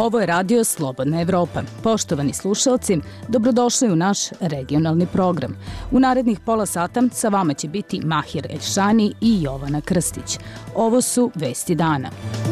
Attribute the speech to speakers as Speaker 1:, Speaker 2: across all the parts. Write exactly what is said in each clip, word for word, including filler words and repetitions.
Speaker 1: Ovo je radio Slobodna Evropa. Poštovani slušalci, dobrodošli u naš regionalni program. U narednih pola sata sa vama će biti Mahir Elšani i Jovana Krstić. Ovo su Vesti dana.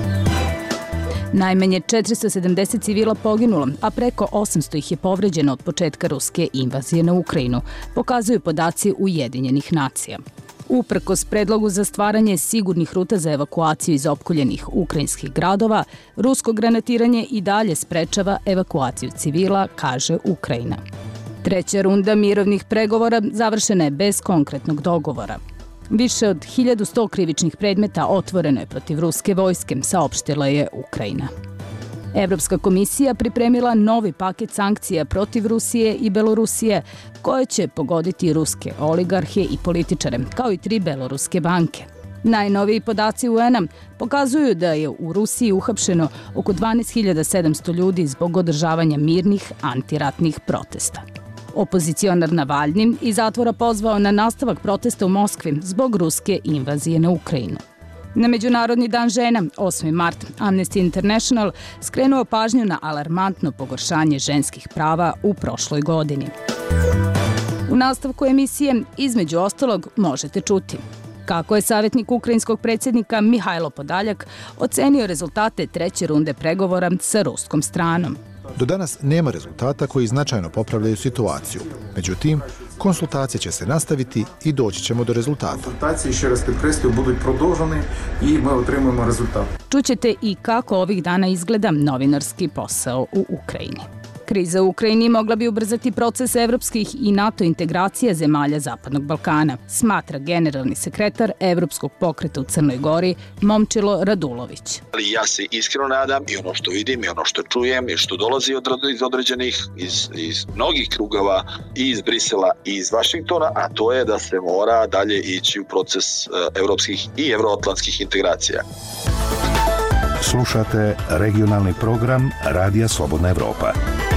Speaker 1: Najmanje četiristo sedamdeset civila poginulo, a preko osamsto ih je povređeno od početka ruske invazije na Ukrajinu, pokazuju podaci Ujedinjenih nacija. Uprkos predlogu za stvaranje sigurnih ruta za evakuaciju iz opkoljenih ukrajinskih gradova, rusko granatiranje i dalje sprečava evakuaciju civila, kaže Ukrajina. Treća runda mirovnih pregovora završena je bez konkretnog dogovora. Više od hiljadu sto krivičnih predmeta otvoreno je protiv ruske vojske, saopštila je Ukrajina. Evropska komisija pripremila novi paket sankcija protiv Rusije i Belorusije, koje će pogoditi ruske oligarhe i političare, kao i tri beloruske banke. Najnoviji podaci U N-a pokazuju da je u Rusiji uhapšeno oko dvanaest hiljada sedamsto ljudi zbog održavanja mirnih antiratnih protesta. Opozicionar Navalni iz zatvora pozvao na nastavak protesta u Moskvi zbog ruske invazije na Ukrajinu. Na Međunarodni dan žena, osmi mart, Amnesty International skrenuo pažnju na alarmantno pogoršanje ženskih prava u prošloj godini. U nastavku emisije, između ostalog, možete čuti kako je savjetnik ukrajinskog predsjednika Mihajlo Podaljak ocenio rezultate treće runde pregovora sa ruskom stranom.
Speaker 2: Do danas nema rezultata koji značajno popravljaju situaciju. Međutim, konsultacije će se nastaviti i doći ćemo do rezultata.
Speaker 3: Konsultacije, ще раз підкреслюю, будуть продовжені і ми отримаємо результат.
Speaker 1: Čućete i kako ovih dana izgleda novinarski posao u Ukrajini. Kriza u Ukrajini mogla bi ubrzati proces evropskih i NATO integracija zemalja Zapadnog Balkana, smatra generalni sekretar Evropskog pokreta u Crnoj Gori Momčilo Radulović.
Speaker 4: Ali ja se iskreno nadam i ono što vidim i ono što čujem i što dolazi od, iz određenih, iz, iz mnogih krugova i iz Brisela i iz Vašingtona, a to je da se mora dalje ići u proces uh, evropskih i evroatlantskih integracija.
Speaker 5: Slušate regionalni program Radija Slobodna Evropa.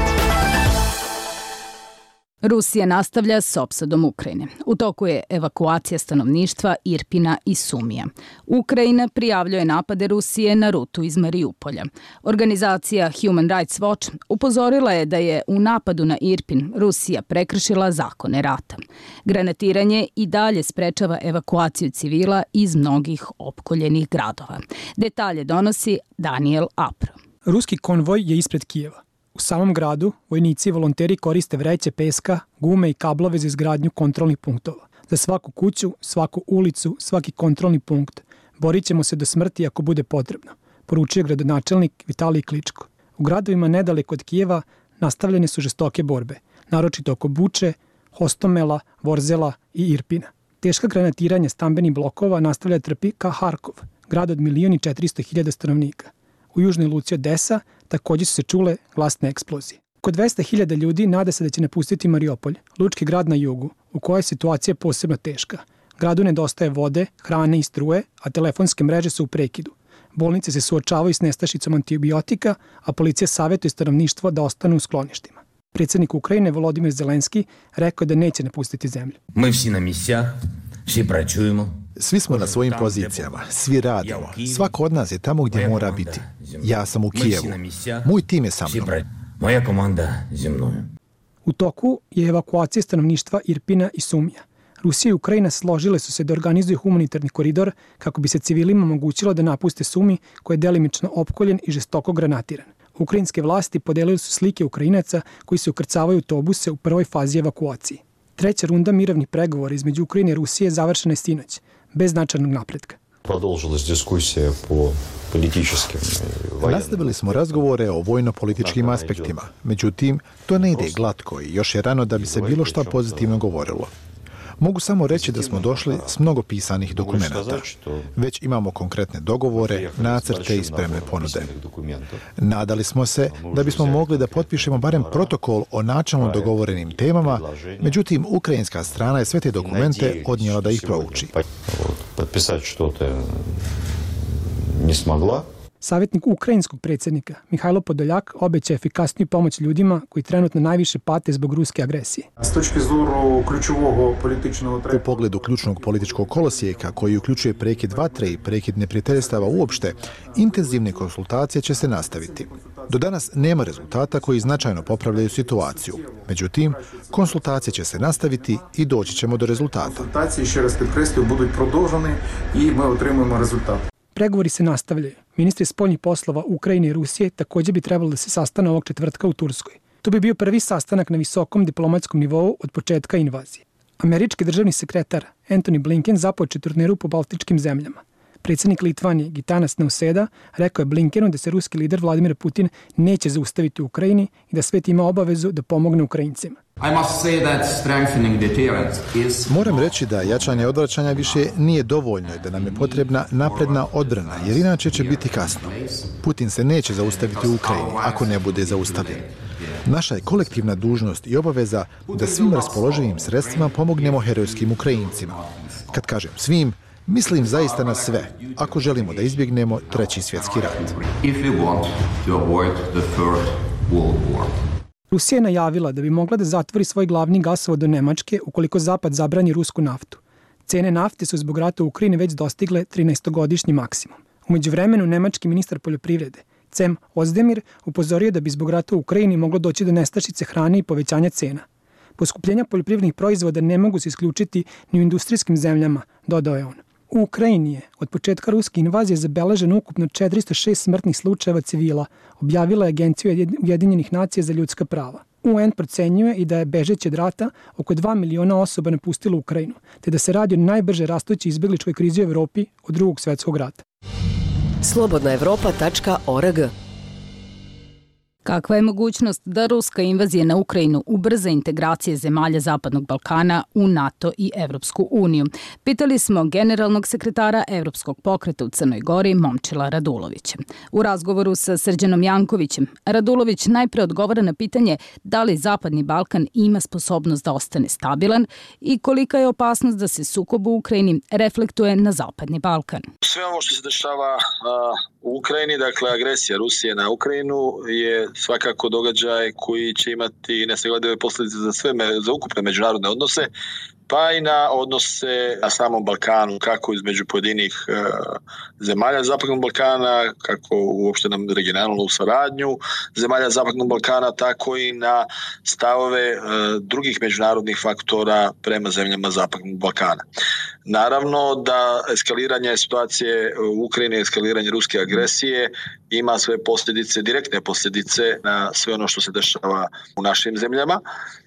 Speaker 1: Rusija nastavlja s opsadom Ukrajine. U toku je evakuacija stanovništva Irpina i Sumija. Ukrajina prijavljuje napade Rusije na rutu iz Mariupolja. Organizacija Human Rights Watch upozorila je da je u napadu na Irpin Rusija prekršila zakone rata. Granatiranje i dalje sprečava evakuaciju civila iz mnogih opkoljenih gradova. Detalje donosi Daniel Apro.
Speaker 6: Ruski konvoj je ispred Kijeva. U samom gradu vojnici i volonteri koriste vreće peska, gume i kablove za izgradnju kontrolnih punktova. Za svaku kuću, svaku ulicu, svaki kontrolni punkt borit ćemo se do smrti ako bude potrebno, poručio gradonačelnik Vitalij Kličko. U gradovima nedaleko od Kijeva nastavljene su žestoke borbe, naročito oko Buče, Hostomela, Vorzela i Irpina. Teška granatiranja stambenih blokova nastavlja trpi ka Harkov, grad od milion i četiristo hiljada stanovnika. U južnoj luci Odesa također su se čule glasne eksplozije. Oko dvesta hiljada ljudi nada se da će napustiti Mariupolj, lučki grad na jugu, u kojoj je situacija posebno teška. Gradu nedostaje vode, hrane i struje, a telefonske mreže su u prekidu. Bolnice se suočavaju s nestašicom antibiotika, a policija savjetuje stanovništvo da ostanu u skloništima. Predsjednik Ukrajine Volodimir Zelenski rekao je da neće napustiti zemlju.
Speaker 7: Mi vsi na misijah, vsi pracujemo.
Speaker 2: Svi smo na svojim pozicijama, svi radimo. Svako od nas je tamo gdje mora biti. Ja sam u Kijevu. Moj tim je sa mnom.
Speaker 7: Moja komanda za mnom.
Speaker 6: U toku je evakuacija stanovništva Irpina i Sumija. Rusija i Ukrajina složile su se da organizuju humanitarni koridor kako bi se civilima omogućilo da napuste Sumi koji je delimično opkoljen i žestoko granatiran. Ukrajinske vlasti podelili su slike Ukrajinaca koji se ukrcavaju u autobuse u prvoj fazi evakuacije. Treća runda mirovnih pregovora između Ukrajine i Rusije završena je sinoć, bez značajnog napretka.
Speaker 8: Продолжилась дискуссия по политическим.
Speaker 2: Nastavili smo razgovore o vojno-političkim aspektima. Međutim, to ne ide glatko i još je rano da bi se bilo šta pozitivno govorilo. Mogu samo reći da smo došli s mnogo pisanih dokumenata. Već imamo konkretne dogovore, nacrte i spremne ponude. Nadali smo se da bismo mogli da potpišemo barem protokol o načelno dogovorenim temama, međutim, ukrajinska strana je sve te dokumente odnijela da ih prouči.
Speaker 8: Potpisati što-to ne smogla.
Speaker 6: Savjetnik ukrajinskog predsjednika Mihajlo Podoljak obeća efikasniju pomoć ljudima koji trenutno najviše pate zbog ruske agresije.
Speaker 2: U pogledu ključnog političkog kolosijeka koji uključuje prekid vatre i prekid neprijateljstava uopšte, intenzivne konsultacije će se nastaviti. Do danas nema rezultata koji značajno popravljaju situaciju. Međutim, konsultacije će se nastaviti i doći ćemo do rezultata.
Speaker 3: Konsultacije, ще раз підкреслюю, будуть продовжені і ми отримаємо результат.
Speaker 6: Pregovori se nastavljaju. Ministri spoljnih poslova Ukrajine i Rusije također bi trebalo da se sastane ovog četvrtka u Turskoj. To bi bio prvi sastanak na visokom diplomatskom nivou od početka invazije. Američki državni sekretar Antony Blinken započeo turneru po baltičkim zemljama. Predsjednik Litvanije Gitanas Nauseda rekao je Blinkenu da se ruski lider Vladimir Putin neće zaustaviti u Ukrajini i da svet ima obavezu da pomogne Ukrajincima.
Speaker 2: Moram reći da jačanje odvraćanja više nije dovoljno i da nam je potrebna napredna odbrana, jer inače će biti kasno. Putin se neće zaustaviti u Ukrajini ako ne bude zaustavljen. Naša je kolektivna dužnost i obaveza da svim raspoloživim sredstvima pomognemo herojskim Ukrajincima. Kad kažem svim, mislim zaista na sve, ako želimo da izbjegnemo treći svjetski rat.
Speaker 6: Rusija je najavila da bi mogla da zatvori svoj glavni gasovod do Nemačke ukoliko Zapad zabrani rusku naftu. Cene nafte su zbog rata u Ukrajini već dostigle trinaestogodišnji maksimum. U međuvremenu, nemački ministar poljoprivrede Cem Ozdemir upozorio da bi zbog rata u Ukrajini moglo doći do nestašice hrane i povećanja cena. Poskupljenja poljoprivrednih proizvoda ne mogu se isključiti ni u industrijskim zemljama, dodao je on. U Ukrajini je od početka ruske invazije zabeleženo ukupno četiristo šest smrtnih slučajeva civila, objavila je Agencija Ujedinjenih nacija za ljudska prava. U en procenjuje i da je bežeći od rata oko dva miliona osoba napustilo Ukrajinu, te da se radi o najbrže rastućoj izbjegličkoj krizi u Evropi od drugog svjetskog rata.
Speaker 9: slobodna evropa tačka org.
Speaker 1: Kakva je mogućnost da ruska invazija na Ukrajinu ubrza integracije zemalja Zapadnog Balkana u NATO i Evropsku uniju? Pitali smo generalnog sekretara Evropskog pokreta u Crnoj Gori Momčila Radulovića. U razgovoru sa Srđanom Jankovićem, Radulović najpre odgovara na pitanje da li Zapadni Balkan ima sposobnost da ostane stabilan i kolika je opasnost da se sukob u Ukrajini reflektuje na Zapadni Balkan.
Speaker 4: Sve ovo što se dešava u Ukrajini, dakle agresija Rusije na Ukrajinu, je svakako događaj koji će imati nesagledive posljedice za sve, za ukupne međunarodne odnose, pa i na odnose na samom Balkanu, kako između pojedinih e, zemalja Zapadnog Balkana, kako uopšte na regionalnu saradnju zemalja Zapadnog Balkana, tako i na stavove e, drugih međunarodnih faktora prema zemljama Zapadnog Balkana. Naravno da eskaliranje situacije u Ukrajini, eskaliranje ruske agresije ima svoje posljedice, direktne posljedice na sve ono što se dešava u našim zemljama.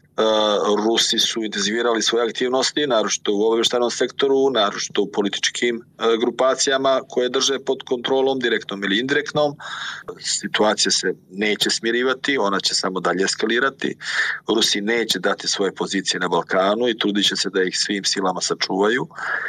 Speaker 4: Rusi su intenzivirali svoje aktivnosti, naročito u obavještajnom sektoru, naročito u političkim grupacijama koje drže pod kontrolom, direktnom ili indirektnom. Situacija se neće smirivati, ona će samo dalje eskalirati. Rusi neće dati svoje pozicije na Balkanu i trudit će se da ih svim silama sačuvaju.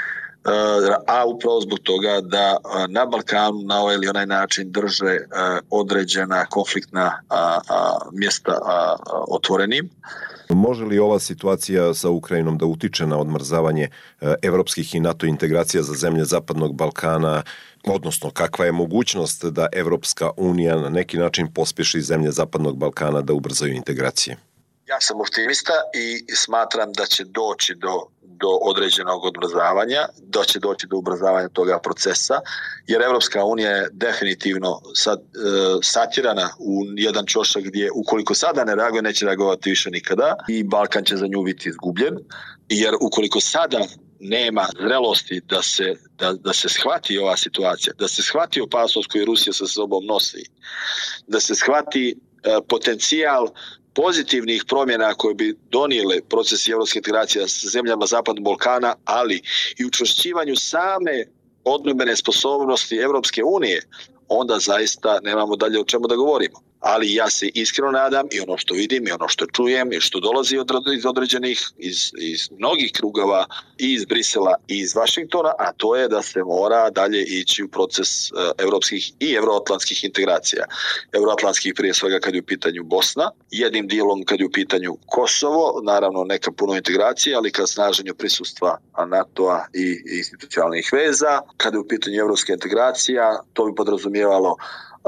Speaker 4: A upravo zbog toga da na Balkanu na ovaj ili onaj način drže određena konfliktna mjesta otvorenim.
Speaker 10: Može li ova situacija sa Ukrajinom da utiče na odmrzavanje evropskih i NATO integracija za zemlje Zapadnog Balkana, odnosno kakva je mogućnost da Evropska unija na neki način pospješi zemlje Zapadnog Balkana da ubrzaju integracije?
Speaker 4: Ja sam optimista i smatram da će doći do, do određenog odmrzavanja, da će doći do ubrzavanja toga procesa, jer Evropska unija je definitivno sad, e, satirana u jedan čošak gdje ukoliko sada ne reaguje, neće reagovati više nikada i Balkan će za nju biti izgubljen, jer ukoliko sada nema zrelosti da se, da, da se shvati ova situacija, da se shvati opasnost koju Rusija sa sobom nosi, da se shvati e, potencijal pozitivnih promjena koje bi donijele procesi evropske integracije sa zemljama Zapadnog Balkana, ali i učvršćivanju same odbrambene sposobnosti Evropske unije, onda zaista nemamo dalje o čemu da govorimo. Ali ja se iskreno nadam i ono što vidim i ono što čujem i što dolazi od, iz određenih, iz, iz mnogih krugova i iz Brisela i iz Vašingtona, a to je da se mora dalje ići u proces uh, evropskih i evroatlantskih integracija. Evroatlantskih prije svega kad je u pitanju Bosna, jednim dijelom kad je u pitanju Kosovo, naravno neka puno integracije, ali kad snaženju prisustva NATO-a i institucionalnih veza, kad je u pitanju evropske integracija, to bi podrazumijevalo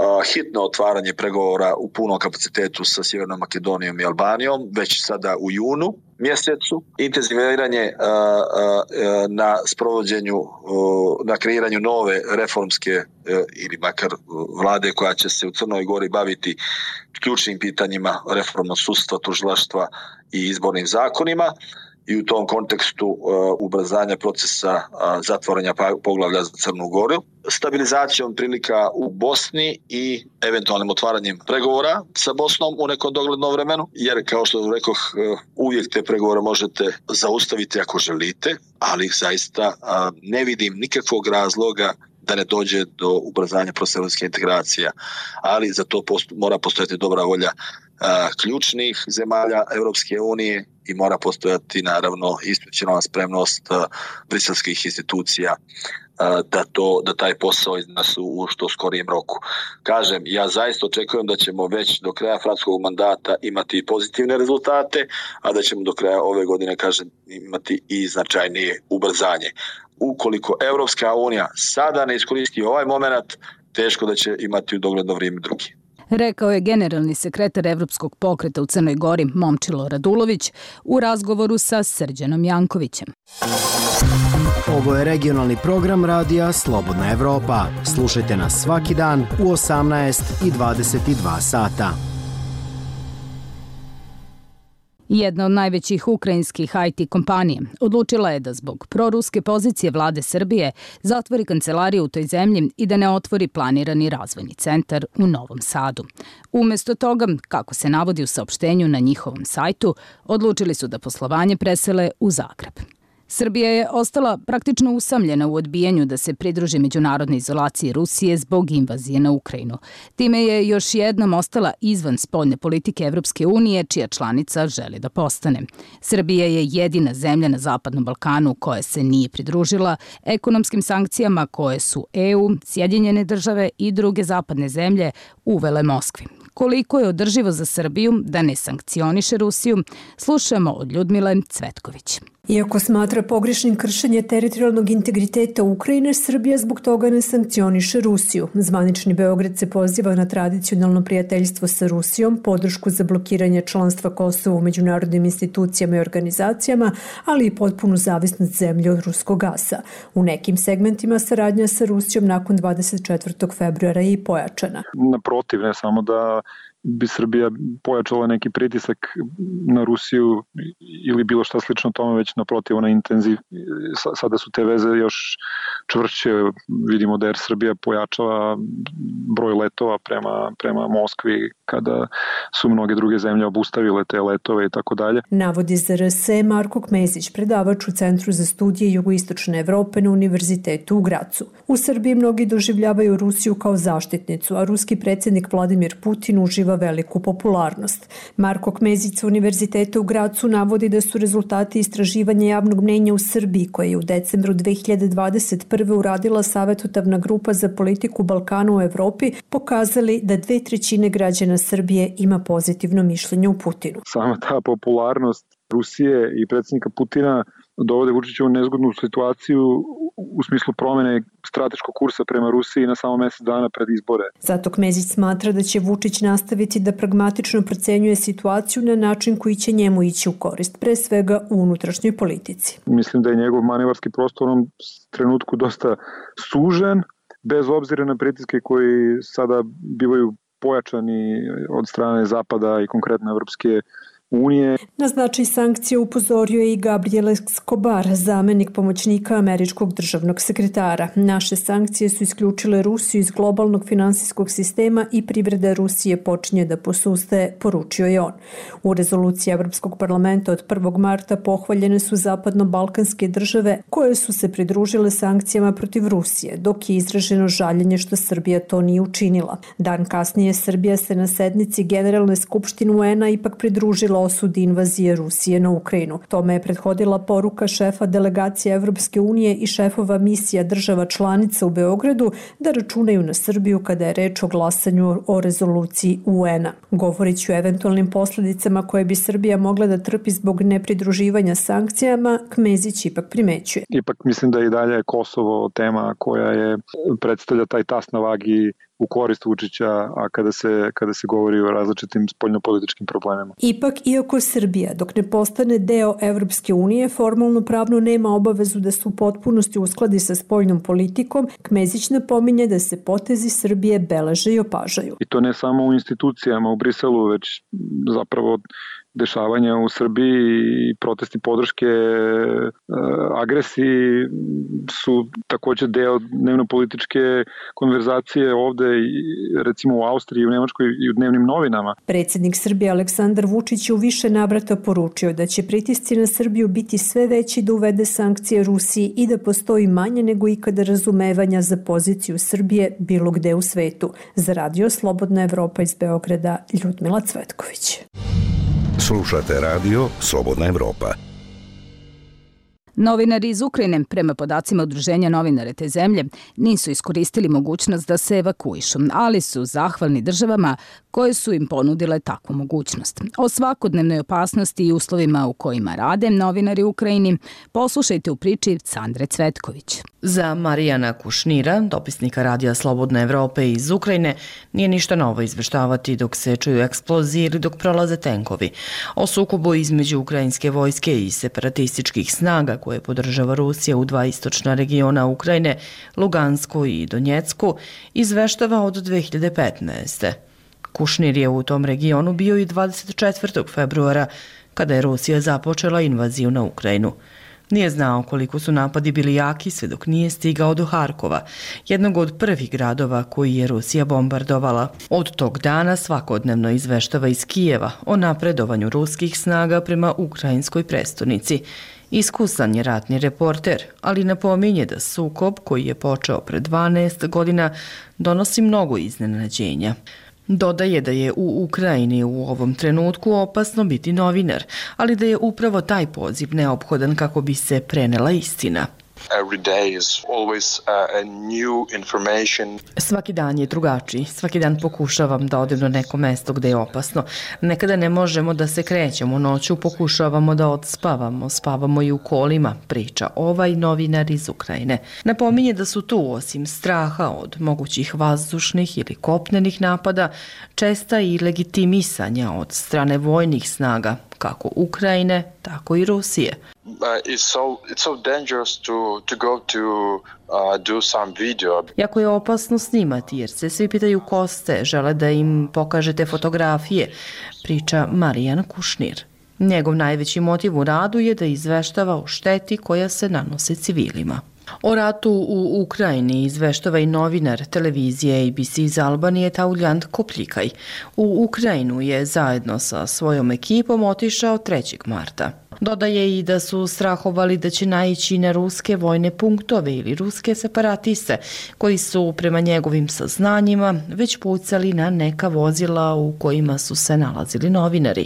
Speaker 4: hitno otvaranje pregovora u punom kapacitetu sa Sjevernom Makedonijom i Albanijom, već sada u junu mjesecu, intenziviranje na sprovođenju, na kreiranju nove reformske ili makar vlade koja će se u Crnoj Gori baviti ključnim pitanjima reformnog sudstva, tužilaštva i izbornim zakonima. I u tom kontekstu uh, ubrzanja procesa uh, zatvaranja poglavlja za Crnu Goru, stabilizacijom prilika u Bosni i eventualnim otvaranjem pregovora sa Bosnom u nekom doglednom vremenu, jer kao što rekoh, uh, uvijek te pregovore možete zaustaviti ako želite, ali zaista uh, ne vidim nikakvog razloga da ne dođe do ubrzanja procesa evropske integracija, ali za to posto, mora postojati dobra volja a, ključnih zemalja Evropske unije i mora postojati naravno institucionalna spremnost a, briselskih institucija a, da, to, da taj posao iznesu u što skorijem roku. Kažem, ja zaista očekujem da ćemo već do kraja francuskog mandata imati pozitivne rezultate, a da ćemo do kraja ove godine, kažem, imati i značajnije ubrzanje. Ukoliko Evropska unija sada ne iskoristi ovaj moment, teško da će imati u dogledno vrijeme drugi.
Speaker 1: Rekao je generalni sekretar Evropskog pokreta u Crnoj Gori Momčilo Radulović u razgovoru sa Srđanom Jankovićem.
Speaker 11: Ovo je regionalni program radija Slobodna Evropa. Slušajte nas svaki dan u osamnaest i dvadeset dva sata.
Speaker 1: Jedna od najvećih ukrajinskih I T kompanija odlučila je da zbog proruske pozicije vlade Srbije zatvori kancelariju u toj zemlji i da ne otvori planirani razvojni centar u Novom Sadu. Umjesto toga, kako se navodi u saopštenju na njihovom sajtu, odlučili su da poslovanje presele u Zagreb. Srbija je ostala praktično usamljena u odbijanju da se pridruži međunarodnoj izolaciji Rusije zbog invazije na Ukrajinu. Time je još jednom ostala izvan spoljne politike Evropske unije, čija članica želi da postane. Srbija je jedina zemlja na Zapadnom Balkanu koja se nije pridružila ekonomskim sankcijama koje su E U, Sjedinjene države i druge zapadne zemlje uvele Moskvi. Koliko je održivo za Srbiju da ne sankcioniše Rusiju, slušamo od Ljudmile Cvetković.
Speaker 12: Iako smatra pogrešnim kršenje teritorijalnog integriteta Ukrajine, Srbija zbog toga ne sankcioniše Rusiju. Zvanični Beograd se poziva na tradicionalno prijateljstvo sa Rusijom, podršku za blokiranje članstva Kosova u međunarodnim institucijama i organizacijama, ali i potpunu zavisnost zemlje od ruskog gasa. U nekim segmentima saradnja sa Rusijom nakon dvadeset četvrtog februara je i pojačana.
Speaker 13: Naprotiv, ne samo da bi Srbija pojačala neki pritisak na Rusiju ili bilo šta slično tome, već naprotiv ona intenziv. Sada su te veze još čvršće. Vidimo da Air Srbija pojačava broj letova prema, prema Moskvi kada su mnoge druge zemlje obustavile te letove i tako dalje.
Speaker 12: Navodi za R S E Marko Kmezić, predavač u Centru za studije Jugoistočne Evrope na Univerzitetu u Gracu. U Srbiji mnogi doživljavaju Rusiju kao zaštitnicu, a ruski predsjednik Vladimir Putin uživa veliku popularnost. Marko Kmezić sa Univerziteta u Gracu navodi da su rezultati istraživanja javnog mnjenja u Srbiji, koje je u decembru dve hiljade dvadeset prve uradila Savetodavna grupa za politiku Balkana u Evropi, pokazali da dve trećine građana Srbije ima pozitivno mišljenje u Putinu.
Speaker 13: Sama ta popularnost Rusije i predsjednika Putina dovode Vučića u nezgodnu situaciju u smislu promjene strateškog kursa prema Rusiji na samo mjesec dana pred izbore.
Speaker 12: Zato Kmezić smatra da će Vučić nastaviti da pragmatično procenjuje situaciju na način koji će njemu ići u korist, pre svega u unutrašnjoj politici.
Speaker 13: Mislim da je njegov manevarski prostor u onom trenutku dosta sužen, bez obzira na pritiske koji sada bivaju pojačani od strane Zapada i konkretno Evropske unije.
Speaker 12: Na značaj sankcije upozorio je i Gabriel Escobar, zamenik pomoćnika američkog državnog sekretara. Naše sankcije su isključile Rusiju iz globalnog finansijskog sistema i privreda Rusije počinje da posustaje, poručio je on. U rezoluciji Evropskog parlamenta od prvog marta pohvaljene su zapadno-balkanske države koje su se pridružile sankcijama protiv Rusije, dok je izraženo žaljenje što Srbija to nije učinila. Dan kasnije Srbija se na sednici Generalne skupštine U N-a ipak pridružila osudi invazije Rusije na Ukrajinu. Tome je prethodila poruka šefa delegacije Evropske unije i šefova misija država članica u Beogradu da računaju na Srbiju kada je reč o glasanju o rezoluciji U N-a. Govoreći o eventualnim posljedicama koje bi Srbija mogla da trpi zbog nepridruživanja sankcijama, Kmezić ipak primećuje.
Speaker 13: Ipak mislim da i dalje je Kosovo tema koja je predstavlja taj tas na vagi u korist Vučića, a kada se, kada se govori o različitim spoljnopolitičkim problemima.
Speaker 12: Ipak, iako Srbija, dok ne postane deo Evropske unije, formalno pravno nema obavezu da se u potpunosti uskladi sa spoljnom politikom, Kmezić napominje da se potezi Srbije beleže i opažaju.
Speaker 13: I to ne samo u institucijama u Briselu, već zapravo dešavanja u Srbiji i protesti podrške e, agresiji su takođe deo dnevno-političke konverzacije ovde, recimo u Austriji, u Nemačkoj i u dnevnim novinama.
Speaker 12: Predsjednik Srbije Aleksandar Vučić je u više navrata poručio da će pritisci na Srbiju biti sve veći da uvede sankcije Rusiji i da postoji manje nego ikada razumevanja za poziciju Srbije bilo gde u svetu. Za Radio Slobodna Evropa iz Beograda, Ljudmila Cvetković.
Speaker 5: Slušate radio Slobodna Evropa.
Speaker 1: Novinari iz Ukrajine, prema podacima Udruženja novinara te zemlje, nisu iskoristili mogućnost da se evakuišu, ali su zahvalni državama koje su im ponudile takvu mogućnost. O svakodnevnoj opasnosti i uslovima u kojima rade novinari u Ukrajini poslušajte u priči Sandre Cvetković.
Speaker 14: Za Marijana Kušnira, dopisnika Radija Slobodne Evrope iz Ukrajine, nije ništa novo izveštavati dok se čuju eksplozije ili dok prolaze tenkovi. O sukobu između ukrajinske vojske i separatističkih snaga koje podržava Rusija u dva istočna regiona Ukrajine, Lugansku i Donjecku, izveštava od dve hiljade petnaeste. Kušnir je u tom regionu bio i dvadeset četvrtog februara, kada je Rusija započela invaziju na Ukrajinu. Nije znao koliko su napadi bili jaki sve dok nije stigao do Harkova, jednog od prvih gradova koji je Rusija bombardovala. Od tog dana svakodnevno izveštava iz Kijeva o napredovanju ruskih snaga prema ukrajinskoj prestonici. Iskusan je ratni reporter, ali napominje da sukob koji je počeo pre dvanaest godina donosi mnogo iznenađenja. Dodaje da je u Ukrajini u ovom trenutku opasno biti novinar, ali da je upravo taj poziv neophodan kako bi se prenela istina. Svaki dan je drugačiji, svaki dan pokušavam da odem na neko mesto gde je opasno. Nekada ne možemo da se krećemo noću, pokušavamo da odspavamo, spavamo i u kolima, priča ovaj novinar iz Ukrajine. Napominje da su tu, osim straha od mogućih vazdušnih ili kopnenih napada, česta i legitimisanja od strane vojnih snaga, kako Ukrajine, tako i Rusije.
Speaker 15: Uh, it's so it's so dangerous to to go to uh, do some video.
Speaker 14: Jako je opasno snimati jer se svi pitaju ko ste, žele da im pokažete fotografije, priča Marijan Kušnir. Njegov najveći motiv u radu je da izveštava o šteti koja se nanosi civilima. O ratu u Ukrajini izveštava i novinar televizije A B C iz Albanije Tauljant Kopljikaj. U Ukrajinu je zajedno sa svojom ekipom otišao trećeg marta. Dodaje i da su strahovali da će naići na ruske vojne punktove ili ruske separatiste, koji su prema njegovim saznanjima već pucali na neka vozila u kojima su se nalazili novinari.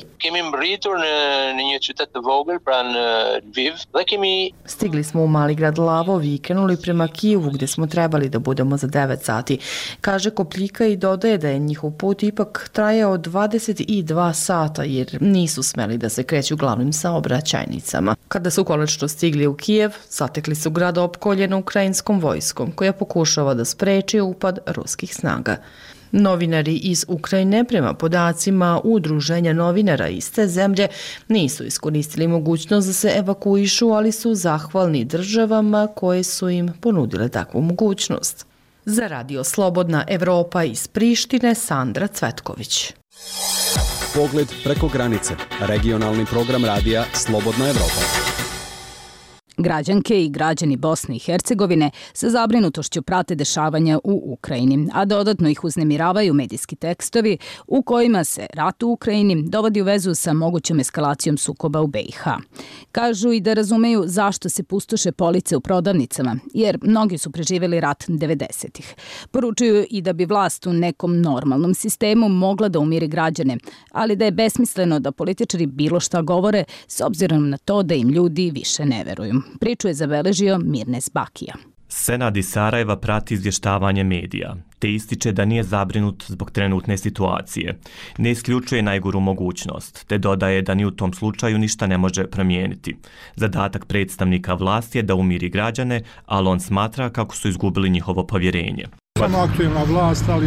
Speaker 14: Stigli smo u mali grad Lavov i krenuli prema Kijevu gde smo trebali da budemo za devet sati, kaže Kopljika i dodaje da je njihov put ipak trajao dvadeset dva sata jer nisu smeli da se kreću glavnim saobraćajnicama. Kada su konačno stigli u Kijev, zatekli su grad opkoljen ukrajinskom vojskom koja pokušava da spreči upad ruskih snaga. Novinari iz Ukrajine, prema podacima Udruženja novinara iz te zemlje, nisu iskoristili mogućnost da se evakuišu, ali su zahvalni državama koje su im ponudile takvu mogućnost. Za Radio Slobodna Evropa iz Prištine, Sandra Cvetković.
Speaker 16: Pogled preko granice. Regionalni program radija Slobodna Evropa.
Speaker 1: Građanke i građani Bosne i Hercegovine sa zabrinutošću prate dešavanja u Ukrajini, a dodatno ih uznemiravaju medijski tekstovi u kojima se rat u Ukrajini dovodi u vezu sa mogućom eskalacijom sukoba u B i H. Kažu i da razumeju zašto se pustoše police u prodavnicama, jer mnogi su preživjeli rat devedesetih. Poručuju i da bi vlast u nekom normalnom sistemu mogla da umiri građane, ali da je besmisleno da političari bilo šta govore s obzirom na to da im ljudi više ne veruju. Priču je zabeležio Mirnes Bakija.
Speaker 17: Senad iz Sarajeva prati izvještavanje medija, te ističe da nije zabrinut zbog trenutne situacije. Ne isključuje najgoru mogućnost, te dodaje da ni u tom slučaju ništa ne može promijeniti. Zadatak predstavnika vlasti je da umiri građane, ali on smatra kako su izgubili njihovo povjerenje.
Speaker 18: Samo aktualna vlast, ali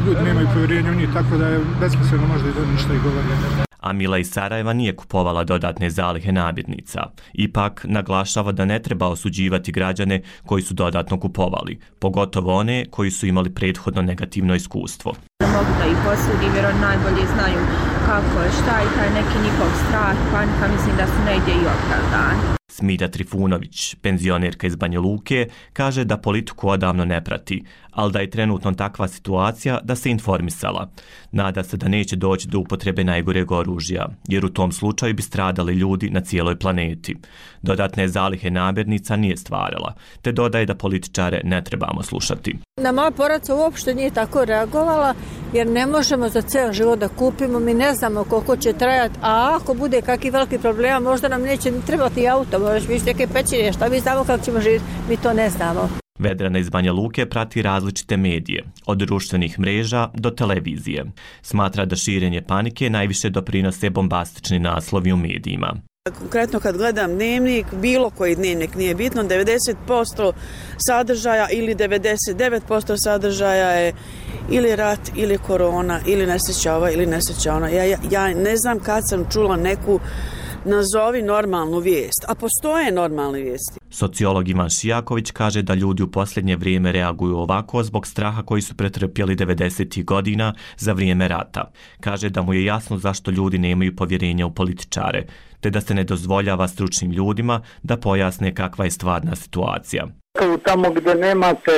Speaker 18: ljudi nemaju povjerenja u njih, tako da je besmisleno možda i da ništa i govori.
Speaker 17: A Mila iz Sarajeva nije kupovala dodatne zalihe namirnica. Ipak naglašava da ne treba osuđivati građane koji su dodatno kupovali, pogotovo one koji su imali prethodno negativno iskustvo.
Speaker 19: Mogu da ih osudim jer oni najbolje znaju kako je, šta i taj neki njihov strah, panika, mislim da su negdje i opravdani.
Speaker 17: Smilja Trifunović, penzionerka iz Banja Luke, kaže da politiku odavno ne prati, ali da je trenutno takva situacija da se informisala. Nada se da neće doći do upotrebe najgoreg oružja, jer u tom slučaju bi stradali ljudi na cijeloj planeti. Dodatne zalihe namirnica nije stvarala, te dodaje da političare ne trebamo slušati.
Speaker 20: Na moja porodica uopšte nije tako reagovala, jer ne možemo za ceo život da kupimo, mi ne znamo koliko će trajati, a ako bude kakvi veliki problema, možda nam neće trebati auto, možda će biti neke pećine, šta mi znamo kako ćemo živjeti, mi to ne znamo.
Speaker 17: Vedrana iz Banja Luke prati različite medije, od društvenih mreža do televizije. Smatra da širenje panike najviše doprinose bombastični naslovi u medijima.
Speaker 21: Konkretno kad gledam dnevnik, bilo koji dnevnik, nije bitno, devedeset posto sadržaja ili devedeset devet posto sadržaja je ili rat, ili korona, ili nesreća ili nesreća ona. Ja, ja, ja ne znam kad sam čula neku nazovi normalnu vijest, a postoje normalne vijesti.
Speaker 17: Sociolog Ivan Šijaković kaže da ljudi u posljednje vrijeme reaguju ovako zbog straha koji su pretrpjeli devedesetih godina za vrijeme rata. Kaže da mu je jasno zašto ljudi nemaju povjerenja u političare, te da se ne dozvoljava stručnim ljudima da pojasne kakva je stvarna situacija.
Speaker 22: Tamo gdje nemate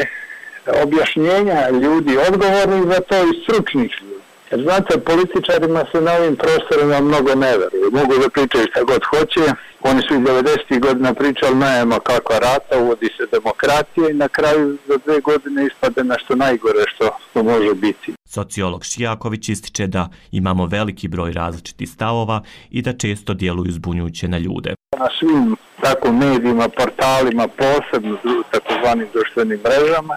Speaker 22: objašnjenja ljudi odgovorni za to i stručnih ljudi. Jer znate, političarima se na ovim prostorima mnogo ne veruju. Mogu da pričaju šta god hoće. Oni su iz devedesetih godina pričali, nema kakva rata, uvodi se demokratija i na kraju za dve godine ispade nešto najgore što, što može biti.
Speaker 17: Sociolog Šijaković ističe da imamo veliki broj različitih stavova i da često djeluju zbunjujuće na ljude.
Speaker 22: Na svim tako medijima, portalima, posebno takozvanim društvenim mrežama,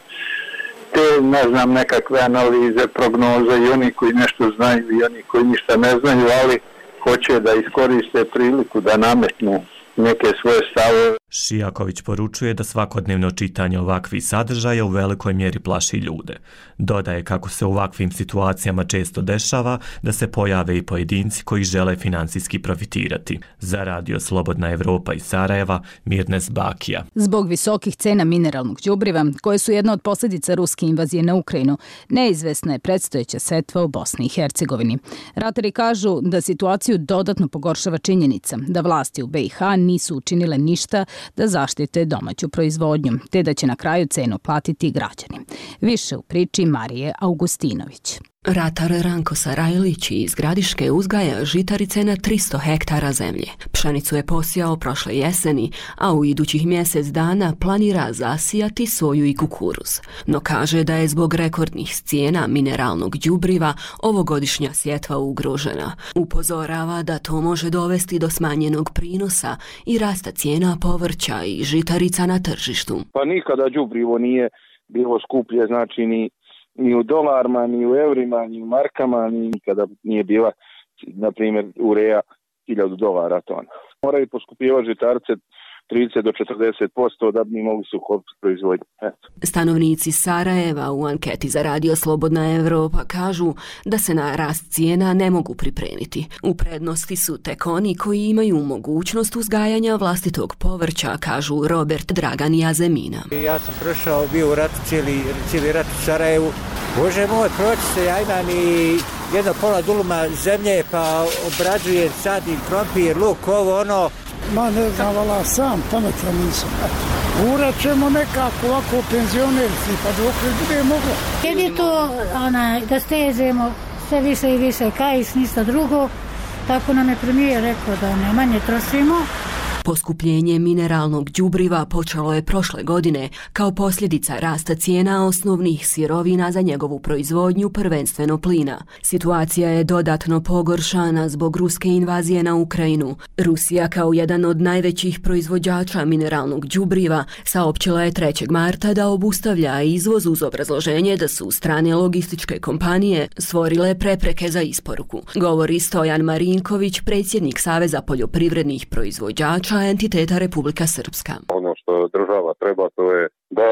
Speaker 22: te, ne znam, nekakve analize, prognoze i oni koji nešto znaju i oni koji ništa ne znaju, ali hoće da iskoriste priliku da nametnu neke svoje stavove.
Speaker 17: Šijaković poručuje da svakodnevno čitanje ovakvih sadržaja u velikoj mjeri plaši ljude. Dodaje kako se u ovakvim situacijama često dešava da se pojave i pojedinci koji žele finansijski profitirati. Za Radio Slobodna Evropa iz Sarajeva, Mirnes Bakija.
Speaker 1: Zbog visokih cena mineralnog đubriva, koje su jedna od posljedica ruske invazije na Ukrajinu, neizvesna je predstojeća setva u Bosni i Hercegovini. Ratari kažu da situaciju dodatno pogoršava činjenica da vlasti u B i H nisu učinile ništa da zaštite domaću proizvodnju, te da će na kraju cenu platiti građani. Više u priči Marije Augustinović.
Speaker 23: Ratar Ranko Sarajlić iz Gradiške uzgaja žitarice na tristo hektara zemlje. Pšenicu je posijao prošle jeseni, a u idućih mjesec dana planira zasijati soju i kukuruz. No kaže da je zbog rekordnih cijena mineralnog đubriva ovogodišnja sjetva ugrožena. Upozorava da to može dovesti do smanjenog prinosa i rasta cijena povrća i žitarica na tržištu.
Speaker 24: Pa nikada đubrivo nije bilo skuplje, znači ni ni u dolarima, ni u eurima, ni u markama, ni nikada nije bila, na primjer, ureja hiljadu dolara tona. Moraju poskupjevati žitarice trideset do četrdeset posto da bi mogli se ukopiti proizvodnje.
Speaker 23: Stanovnici Sarajeva u anketi za Radio Slobodna Evropa kažu da se na rast cijena ne mogu pripremiti. U prednosti su tek oni koji imaju mogućnost uzgajanja vlastitog povrća, kažu Robert Dragan i Azemina.
Speaker 25: Ja sam prošao, bio u ratu, cijeli, cijeli rat u Sarajevu. Bože moj, proći se, ja imam i jedno pola duluma zemlje, pa obrađujem, sadim krompir, luk, ovo, ono.
Speaker 18: Ma ne znam, vala, sam pametan nisam. Urat ćemo nekako ovako penzionerci, pa dok li bude moglo.
Speaker 26: Jer je to ona, da stezemo sve više i više kajis, ništa drugo, tako nam je premijer rekao da ne manje trošimo.
Speaker 23: Poskupljenje mineralnog đubriva počelo je prošle godine kao posljedica rasta cijena osnovnih sirovina za njegovu proizvodnju, prvenstveno plina. Situacija je dodatno pogoršana zbog ruske invazije na Ukrajinu. Rusija kao jedan od najvećih proizvođača mineralnog đubriva saopćila je trećeg marta da obustavlja izvoz uz obrazloženje da su strane logističke kompanije stvorile prepreke za isporuku. Govori Stojan Marinković, predsjednik Saveza poljoprivrednih proizvođača entiteta Republika Srpska.
Speaker 24: Ono što država treba, to je da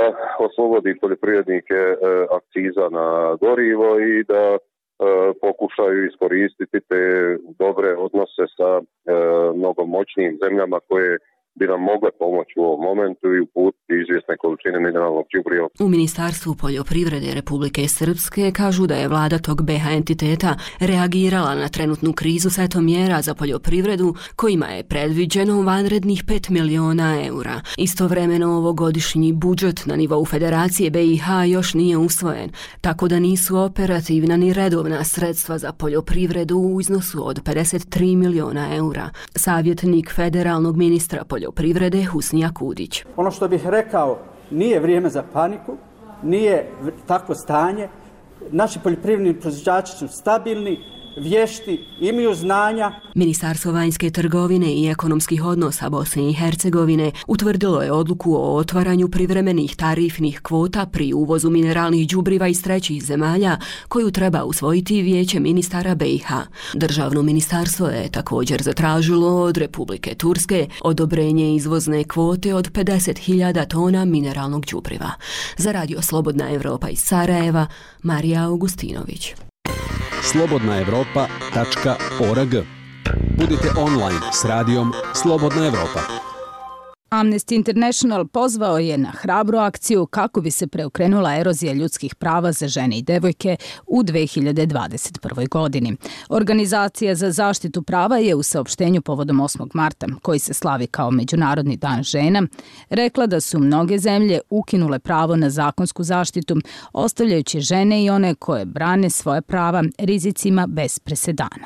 Speaker 2: oslobodi poljoprivrednike akciza na gorivo i da pokušaju iskoristiti te dobre odnose sa mnogo moćnijim zemljama koje bi nam mogle pomoći u ovom momentu i uputiti izvjesne količine mineralnog đubriva.
Speaker 23: U Ministarstvu poljoprivrede Republike Srpske kažu da je vlada tog be ha entiteta reagirala na trenutnu krizu setom mjera za poljoprivredu kojima je predviđeno vanrednih pet miliona eura. Istovremeno ovogodišnji budžet na nivou Federacije be i ha još nije usvojen, tako da nisu operativna ni redovna sredstva za poljoprivredu u iznosu od pedeset tri miliona eura. Savjetnik federalnog ministra poljoprivrede poljoprivrede Husnija Kudić.
Speaker 3: Ono što bih rekao, nije vrijeme za paniku, nije takvo stanje. Naši poljoprivredni proizvođači su stabilni, vješti, imaju znanja.
Speaker 23: Ministarstvo vanjske trgovine i ekonomskih odnosa Bosne i Hercegovine utvrdilo je odluku o otvaranju privremenih tarifnih kvota pri uvozu mineralnih đubriva iz trećih zemalja koju treba usvojiti Vijeće ministara be i ha. Državno ministarstvo je također zatražilo od Republike Turske odobrenje izvozne kvote od pedeset hiljada tona mineralnog đubriva. Za Radio Slobodna Evropa iz Sarajeva, Marija Augustinović.
Speaker 16: slobodna evropa tačka org. Budite online s radijom Slobodna Evropa.
Speaker 1: Amnesty International pozvao je na hrabru akciju kako bi se preokrenula erozija ljudskih prava za žene i devojke u dve hiljade dvadeset prvoj. godini. Organizacija za zaštitu prava je u saopštenju povodom osmog marta, koji se slavi kao Međunarodni dan žena, rekla da su mnoge zemlje ukinule pravo na zakonsku zaštitu, ostavljajući žene i one koje brane svoje prava rizicima bez presedana.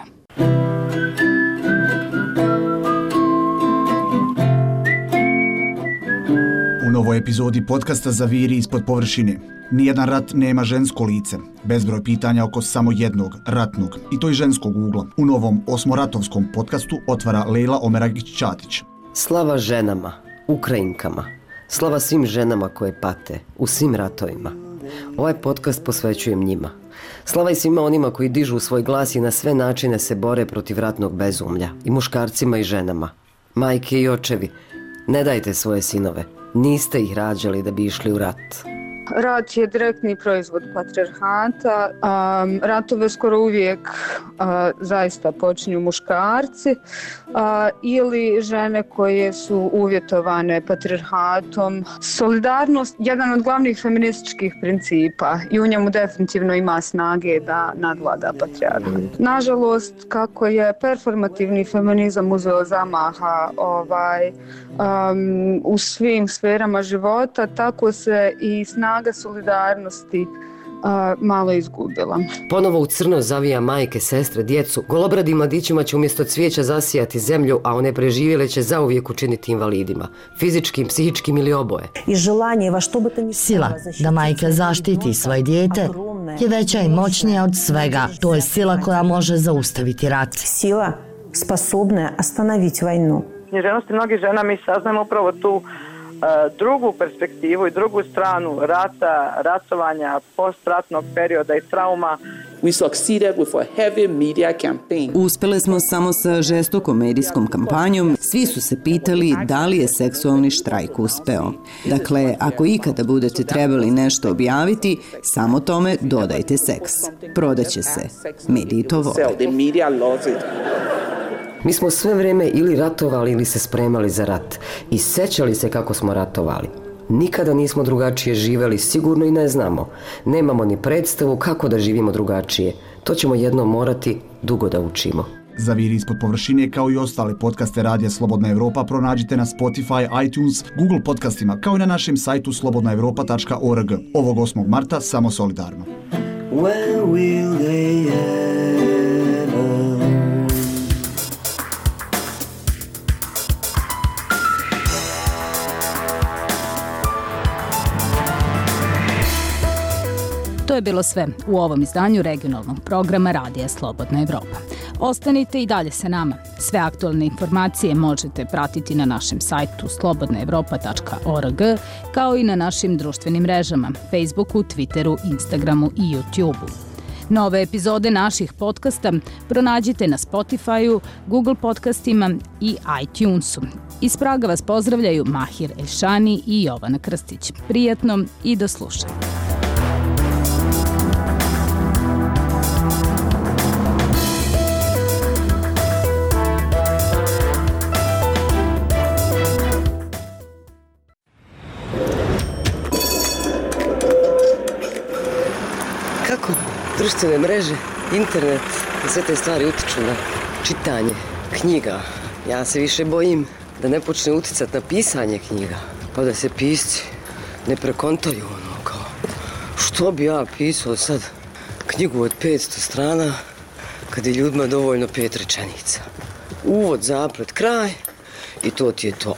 Speaker 6: U novoj epizodi podcasta Zaviri ispod površine. Nijedan rat nema žensko lice. Bezbroj pitanja oko samo jednog, ratnog, i to i ženskog ugla. U novom osmoratovskom podcastu otvara Lejla Omeragić-Ćatić.
Speaker 7: Slava ženama, Ukrajinkama. Slava svim ženama koje pate u svim ratovima. Ovaj podcast posvećujem njima. Slava i svima onima koji dižu svoj glas i na sve načine se bore protiv ratnog bezumlja. I muškarcima i ženama. Majke i očevi, ne dajte svoje sinove. Niste ih rađali da bi išli u rat.
Speaker 8: Rat je direktni proizvod patrijarhata. Um, ratove skoro uvijek uh, zaista počinju muškarci uh, ili žene koje su uvjetovane patrijarhatom. Solidarnost je jedan od glavnih feminističkih principa i u njemu definitivno ima snage da nadvlada patrijarhat. Nažalost, kako je performativni feminizam uzeo zamaha ovaj, um, u svim sferama života, tako se i snaga solidarnosti uh, malo izgubila.
Speaker 7: Ponovo u crno zavija majke, sestre, djecu. Golobradim mladićima će umjesto cvijeća zasijati zemlju, a one preživjele će zauvijek učiniti invalidima. Fizičkim, psihičkim ili oboje.
Speaker 9: Sila da majka zaštiti svoje dijete je veća i moćnija od svega. To je sila koja može zaustaviti rat.
Speaker 27: Sila sposobna ostanoviti vojnu.
Speaker 28: Književnosti mnogih žena mi saznamo upravo tu drugu perspektivu i drugu stranu rata, ratovanja, postratnog perioda i trauma.
Speaker 29: Uspjeli smo samo sa žestokom medijskom kampanjom. Svi su se pitali da li je seksualni štrajk uspeo. Dakle, ako ikada budete trebali nešto objaviti, samo tome dodajte seks. Prodaće se. Mediji to vole.
Speaker 7: Mi smo sve vrijeme ili ratovali ili se spremali za rat i sećali se kako smo ratovali. Nikada nismo drugačije živjeli, sigurno i ne znamo. Nemamo ni predstavu kako da živimo drugačije. To ćemo jednom morati dugo da učimo.
Speaker 6: Zaviri ispod površine kao i ostale podcaste Radija Slobodna Evropa pronađite na Spotify, iTunes, Google podcastima kao i na našem sajtu slobodna evropa tačka org. Ovog osmog marta samo solidarno. When will they
Speaker 1: To je bilo sve u ovom izdanju regionalnog programa Radija Slobodna Evropa. Ostanite i dalje sa nama. Sve aktualne informacije možete pratiti na našem sajtu slobodna evropa tačka org, kao i na našim društvenim mrežama, Facebooku, Twitteru, Instagramu i YouTubeu. Nove epizode naših podcasta pronađite na Spotify-u, Google podcastima i iTunesu. Iz Praga vas pozdravljaju Mahir Elšani i Jovana Krstić. Prijatno i do slušanja.
Speaker 7: Kako društvene mreže, internet i sve te stvari utiču na čitanje knjiga. Ja se više bojim da ne počne uticati na pisanje knjiga, pa da se pisci ne prekontaju ono kao što bi ja pisao sad knjigu od petsto strana kad je ljudima dovoljno pet rečenica. Uvod, zaplet, kraj i to ti je to.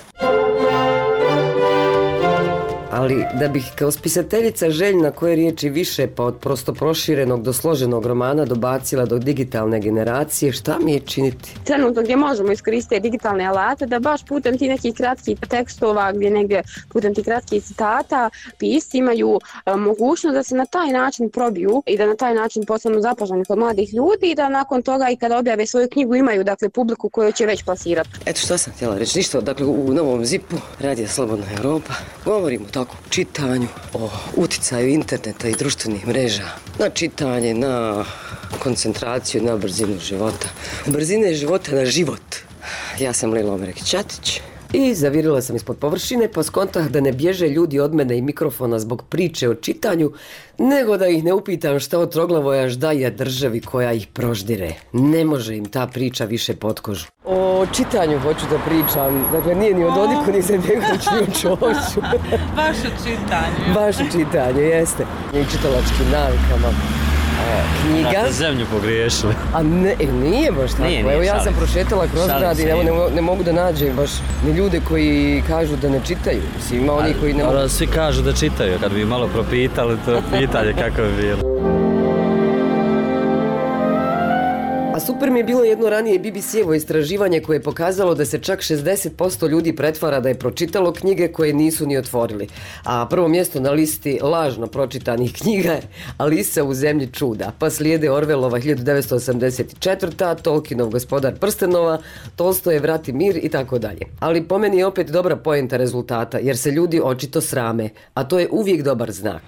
Speaker 7: Ali da bih kao spisateljica željna koje riječi više pa od prosto proširenog do složenog romana dobacila do digitalne generacije, šta mi je činiti?
Speaker 4: Trenutno gdje možemo iskoristiti digitalne alate da baš putem ti nekih kratkih tekstova, gdje negdje putem ti kratkih citata pisci imaju a, mogućnost da se na taj način probiju i da na taj način postanu zapaženi kod mladih ljudi i da nakon toga i kada objave svoju knjigu imaju dakle publiku koju će već plasirati.
Speaker 7: Eto što sam htjela reći, ništa, dakle u novom zipu Radija Slobodna Europa govorimo tako o čitanju, o uticaju interneta i društvenih mreža na čitanje, na koncentraciju, na brzinu života. Brzine života na život. Ja sam Lila Omerek-Ćatić i zavirila sam ispod površine pa skontah da ne bježe ljudi od mene i mikrofona zbog priče o čitanju, nego da ih ne upitam šta od Troglavoja ždaja državi koja ih proždire. Ne može im ta priča više pod kožu. O čitanju hoću da pričam, dakle nije ni o Dodiku, ni Izetbegović, ni o Čoviću.
Speaker 5: Baš o čitanju.
Speaker 7: Baš o čitanju, jeste. I čitalačkim navikama. Knjiga.
Speaker 5: Da, zemlju pogriješili.
Speaker 7: A ne, nije baš tako. Nije, nije, Evo ja sam prošetala kroz grad i ne, ne, ne mogu da nađem baš ni ljude koji kažu da ne čitaju. Mislim, ima oni koji ne mogu...
Speaker 5: Svi kažu da čitaju, kad bi malo propitali to pitanje kako bi bilo.
Speaker 7: A super mi je bilo jedno ranije B B C-evo istraživanje koje je pokazalo da se čak šezdeset posto ljudi pretvara da je pročitalo knjige koje nisu ni otvorili. A prvo mjesto na listi lažno pročitanih knjiga je Alisa u zemlji čuda. Pa slijede Orwellova hiljadu devetsto osamdeset četvrta, Tolkienov Gospodar prstenova, Tolstojev Rat i mir i tako dalje. Ali po meni je opet dobra poenta rezultata jer se ljudi očito srame, a to je uvijek dobar znak.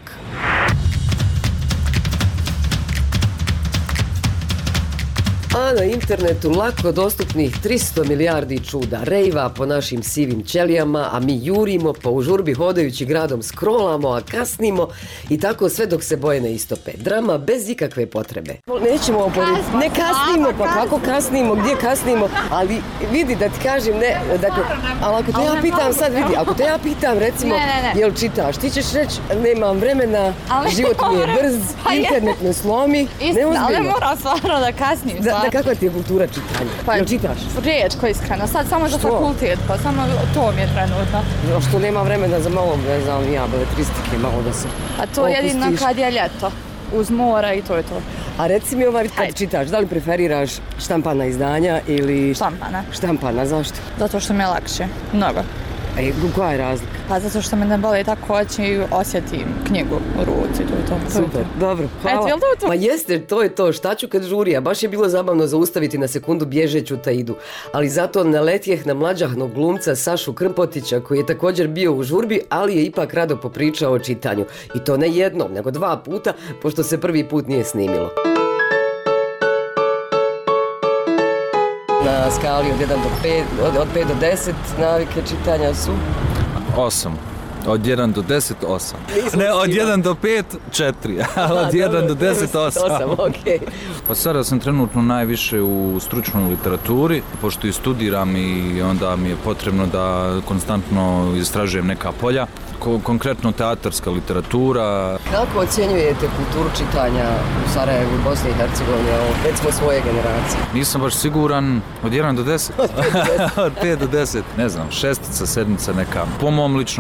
Speaker 7: A na internetu lako dostupnih tristo milijardi čuda, rejva po našim sivim ćelijama, a mi jurimo pa u žurbi hodajući gradom scrollamo, a kasnimo i tako sve dok se boje ne istope. Drama bez ikakve potrebe. Nećemo oporiti, ne kasnimo, pa kako kasnimo, gdje kasnimo, ali vidi da ti kažem, ne, dakle, ali ako te ja pitam sad, vidi, ako te ja pitam recimo, jel čitaš, ti ćeš reći, nemam vremena, život mi je brz, internet me slomi, neozbiljno.
Speaker 5: Ali ne moram stvarno da kasnim.
Speaker 7: Da, kakva ti je kultura čitanja? Pa, jel čitaš?
Speaker 5: Rijetko, iskreno. Sad samo za fakultet, pa samo to mi je trenutno.
Speaker 7: Što nema vremena za malo, ne znam, ja, beletristike, malo da se
Speaker 5: A to je jedino kad je ljeto. Uz mora i to je to.
Speaker 7: A reci mi ovaj, kad čitaš, da li preferiraš štampana izdanja ili...
Speaker 5: Štampana.
Speaker 7: Štampana, zašto?
Speaker 5: Zato što mi je lakše. Mnogo.
Speaker 7: E, koja je razlika?
Speaker 5: Pa zato što me ne boli tako oči i osjetim knjigu u ruci, to je to.
Speaker 7: Super, dobro, hvala.
Speaker 5: Eto, to to?
Speaker 7: Ma jeste, to je to, šta ću kad žurija, baš je bilo zabavno zaustaviti na sekundu bježeću Taidu, ali zato naletjeh na mlađahnog glumca Sašu Krmpotića koji je također bio u žurbi, ali je ipak rado popričao o čitanju. I to ne jednom, nego dva puta, pošto se prvi put nije snimilo. Na skali od jedan do pet, od, od pet do deset navike čitanja su?
Speaker 10: osam. Od jedan do deset, osam. Ne, od jedan do pet, četiri. A od jedan do deset, osam.
Speaker 7: osam, okej.
Speaker 10: Pa sada sam trenutno najviše u stručnoj literaturi, pošto i studiram i onda mi je potrebno da konstantno istražujem neka polja. Konkretno teatarska literatura.
Speaker 7: Kako ocjenjujete kulturu čitanja u Sarajevu i Bosni i Hercegovini, recimo svoje generacije?
Speaker 10: Nisam baš siguran, od jedan do deset. Od pet do deset, ne znam, šestica, sedmica neka. Po mom ličnom iskustvu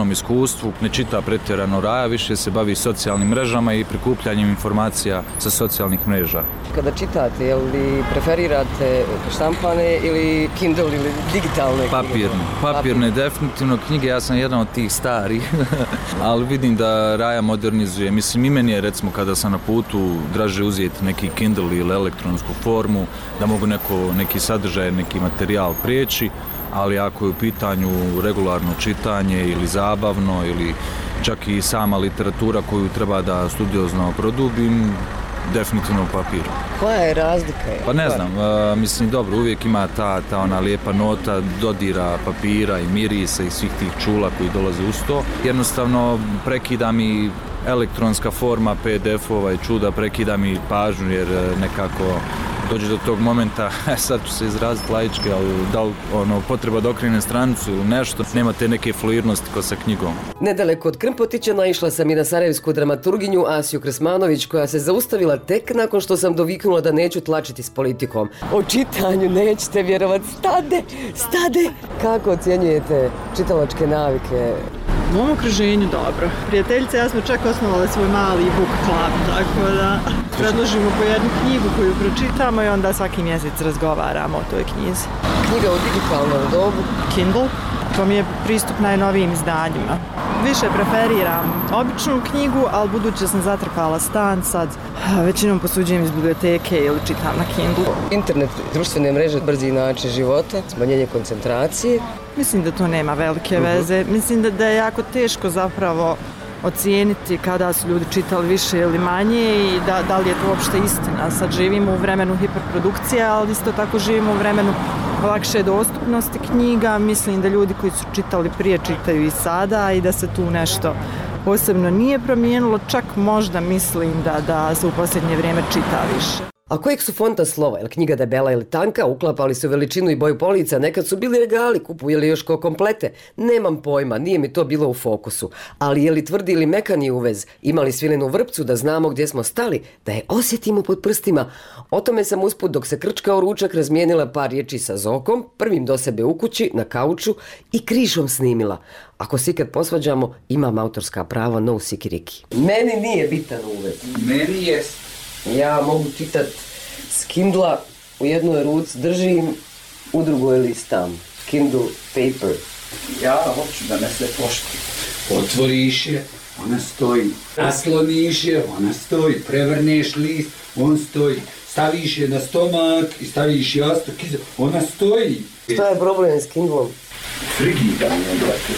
Speaker 10: iskustvu ne čita pretjerano Raja, više se bavi socijalnim mrežama i prikupljanjem informacija sa socijalnih mreža.
Speaker 7: Kada čitate, je li preferirate štampane ili Kindle ili digitalne knjige?
Speaker 10: Papirne. Papirne, definitivno knjige, ja sam jedan od tih starih, ali vidim da Raja modernizuje. Mislim, i meni je, recimo, kada sam na putu, draže uzeti neki Kindle ili elektronsku formu, da mogu neko, neki sadržaj, neki materijal prijeći, ali ako je u pitanju regularno čitanje ili zabavno ili čak i sama literatura koju treba da studiozno produbim, definitivno papir.
Speaker 7: Koja je razlika?
Speaker 10: Pa ne znam, uh, mislim dobro, uvijek ima ta, ta ona lijepa nota dodira papira i mirisa i svih tih čula koji dolaze uz to. Jednostavno prekida mi elektronska forma P D F-ova i čuda, prekida mi pažnju jer nekako dođe do tog momenta, sad ću se izraziti laički, ali da li ono, potreba da okrenem stranicu ili nešto, nema te neke fluidnosti ko sa knjigom.
Speaker 7: Nedaleko od Krmpotića naišla sam i na sarajevsku dramaturginju Asiju Krsmanović, koja se zaustavila tek nakon što sam doviknula da neću tlačiti s politikom. O čitanju nećete vjerovat, stade, stade! Kako ocjenjujete čitalačke navike?
Speaker 11: U mom okruženju dobro. Prijateljice, ja smo čak osnovali svoj mali book club, tako da predložimo po jednu knjigu koju pročitamo i onda svaki mjesec razgovaramo o toj knjizi.
Speaker 7: Knjiga u digitalnom dobu?
Speaker 11: Kindle. To mi je pristup najnovijim izdanjima. Više preferiram običnu knjigu, ali budući da sam zatrpala stan, sad većinom posuđujem iz biblioteke ili čitam na Kindle.
Speaker 7: Internet, društvene mreže, brzi način života, smanjenje koncentracije.
Speaker 11: Mislim da to nema velike uh-huh. veze. Mislim da, da je jako teško zapravo ocijeniti kada su ljudi čitali više ili manje i da, da li je to uopšte istina. Sad živimo u vremenu hiperprodukcije, ali isto tako živimo u vremenu lakše dostupnosti knjiga. Mislim da ljudi koji su čitali prije čitaju i sada i da se tu nešto posebno nije promijenilo. Čak možda mislim da, da se u posljednje vrijeme čita više.
Speaker 7: A kojeg su fonta slova, je li knjiga debela ili tanka, uklapali su veličinu i boju polica, nekad su bili regali, kupuje li još ko komplete? Nemam pojma, nije mi to bilo u fokusu. Ali je li tvrdi ili mekani uvez, imali svilenu vrpcu da znamo gdje smo stali, da je osjetimo pod prstima? O tome sam usput dok se krčkao ručak razmijenila par riječi sa Zokom, prvim do sebe u kući, na kauču i križom snimila. Ako se ikad posvađamo, imam autorska prava, no sikiriki. Meni nije bitan uvez.
Speaker 12: Meni jest.
Speaker 7: Ja mogu čitat s Kindla, u jednoj ruci držim, u drugoj listam. Kindle paper.
Speaker 12: Ja hoću da me se pošti. Otvoriš je, ona stoji. Nasloniš je, ona stoji. Prevrneš list, on stoji. Staviš je na stomak i staviš jastuk iza, ona stoji.
Speaker 7: Šta je problem s Kindlom?
Speaker 12: Frigidanje, brate.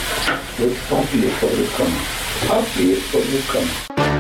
Speaker 12: Papir pod rukama. Papir pod rukama.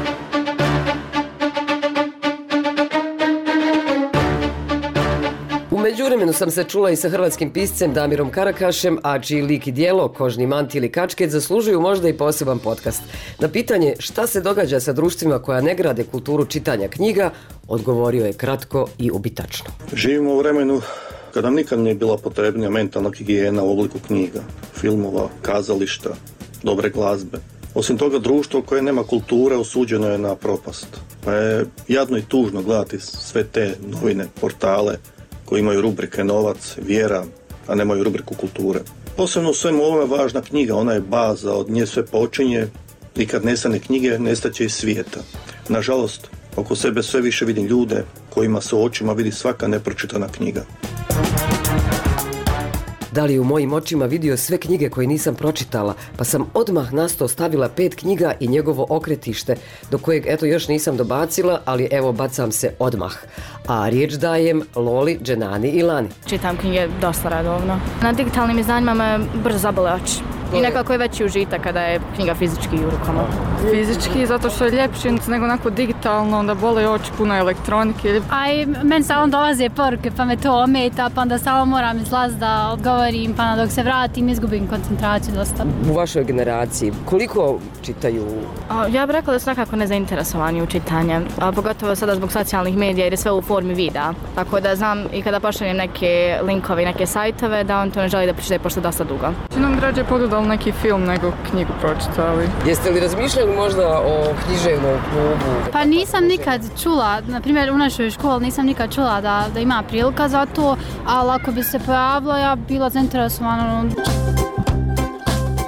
Speaker 7: U međuvremenu sam se čula i sa hrvatskim piscem Damirom Karakašem, a čiji lik i djelo, Kožni manti ili kačket, zaslužuju možda i poseban podcast. Na pitanje šta se događa sa društvima koja ne grade kulturu čitanja knjiga, odgovorio je kratko i ubitačno.
Speaker 13: Živimo u vremenu kada nam nikad nije bila potrebnija mentalna higijena u obliku knjiga, filmova, kazališta, dobre glazbe. Osim toga, društvo koje nema kulture osuđeno je na propast. Pa je jadno i tužno gledati sve te novine, portale koji imaju rubrike novac, vjera, a nemaju rubriku kulture. Posebno u svemu ovome važna knjiga, ona je baza, od nje sve počinje i kad nestane knjige, nestaće i svijeta. Nažalost, oko sebe sve više vidim ljude kojima se u očima vidi svaka nepročitana knjiga.
Speaker 7: Da li u mojim očima vidio sve knjige koje nisam pročitala, pa sam odmah na sto stavila pet knjiga i njegovo okretište, do kojeg eto još nisam dobacila, ali evo bacam se odmah. A riječ dajem Loli, Dženani i Lani.
Speaker 5: Čitam knjige dosta redovno. Na digitalnim izdanjima me brzo zabole oči. I nekako je veći užitak kada je knjiga fizički u rukama.
Speaker 14: Fizički, zato što je ljepši nego onako digitalno, onda bole oči, puno elektronike.
Speaker 26: A i meni stalno dolaze poruke pa me to ometa, pa onda stalno moram izlaz da odgovorim, pa dok se vratim izgubim koncentraciju dosta.
Speaker 7: U vašoj generaciji koliko čitaju?
Speaker 5: A, ja bih rekla da su nekako nezainteresovani u čitanje, a pogotovo sada zbog socijalnih medija jer je sve u formi videa. Tako da znam i kada pošaljem neke linkove i neke sajtove da on to ne želi da pročitaje pošto je dosta dugo.
Speaker 14: Činom rađe pogledali neki film nego knjigu pročitali.
Speaker 7: Jeste li razmišljali možda o književnom klubu?
Speaker 26: Pa nisam nikad čula, na primjer u našoj školi nisam nikad čula da, da ima prilika za to, ali ako bi se pojavila ja bila zainteresovana.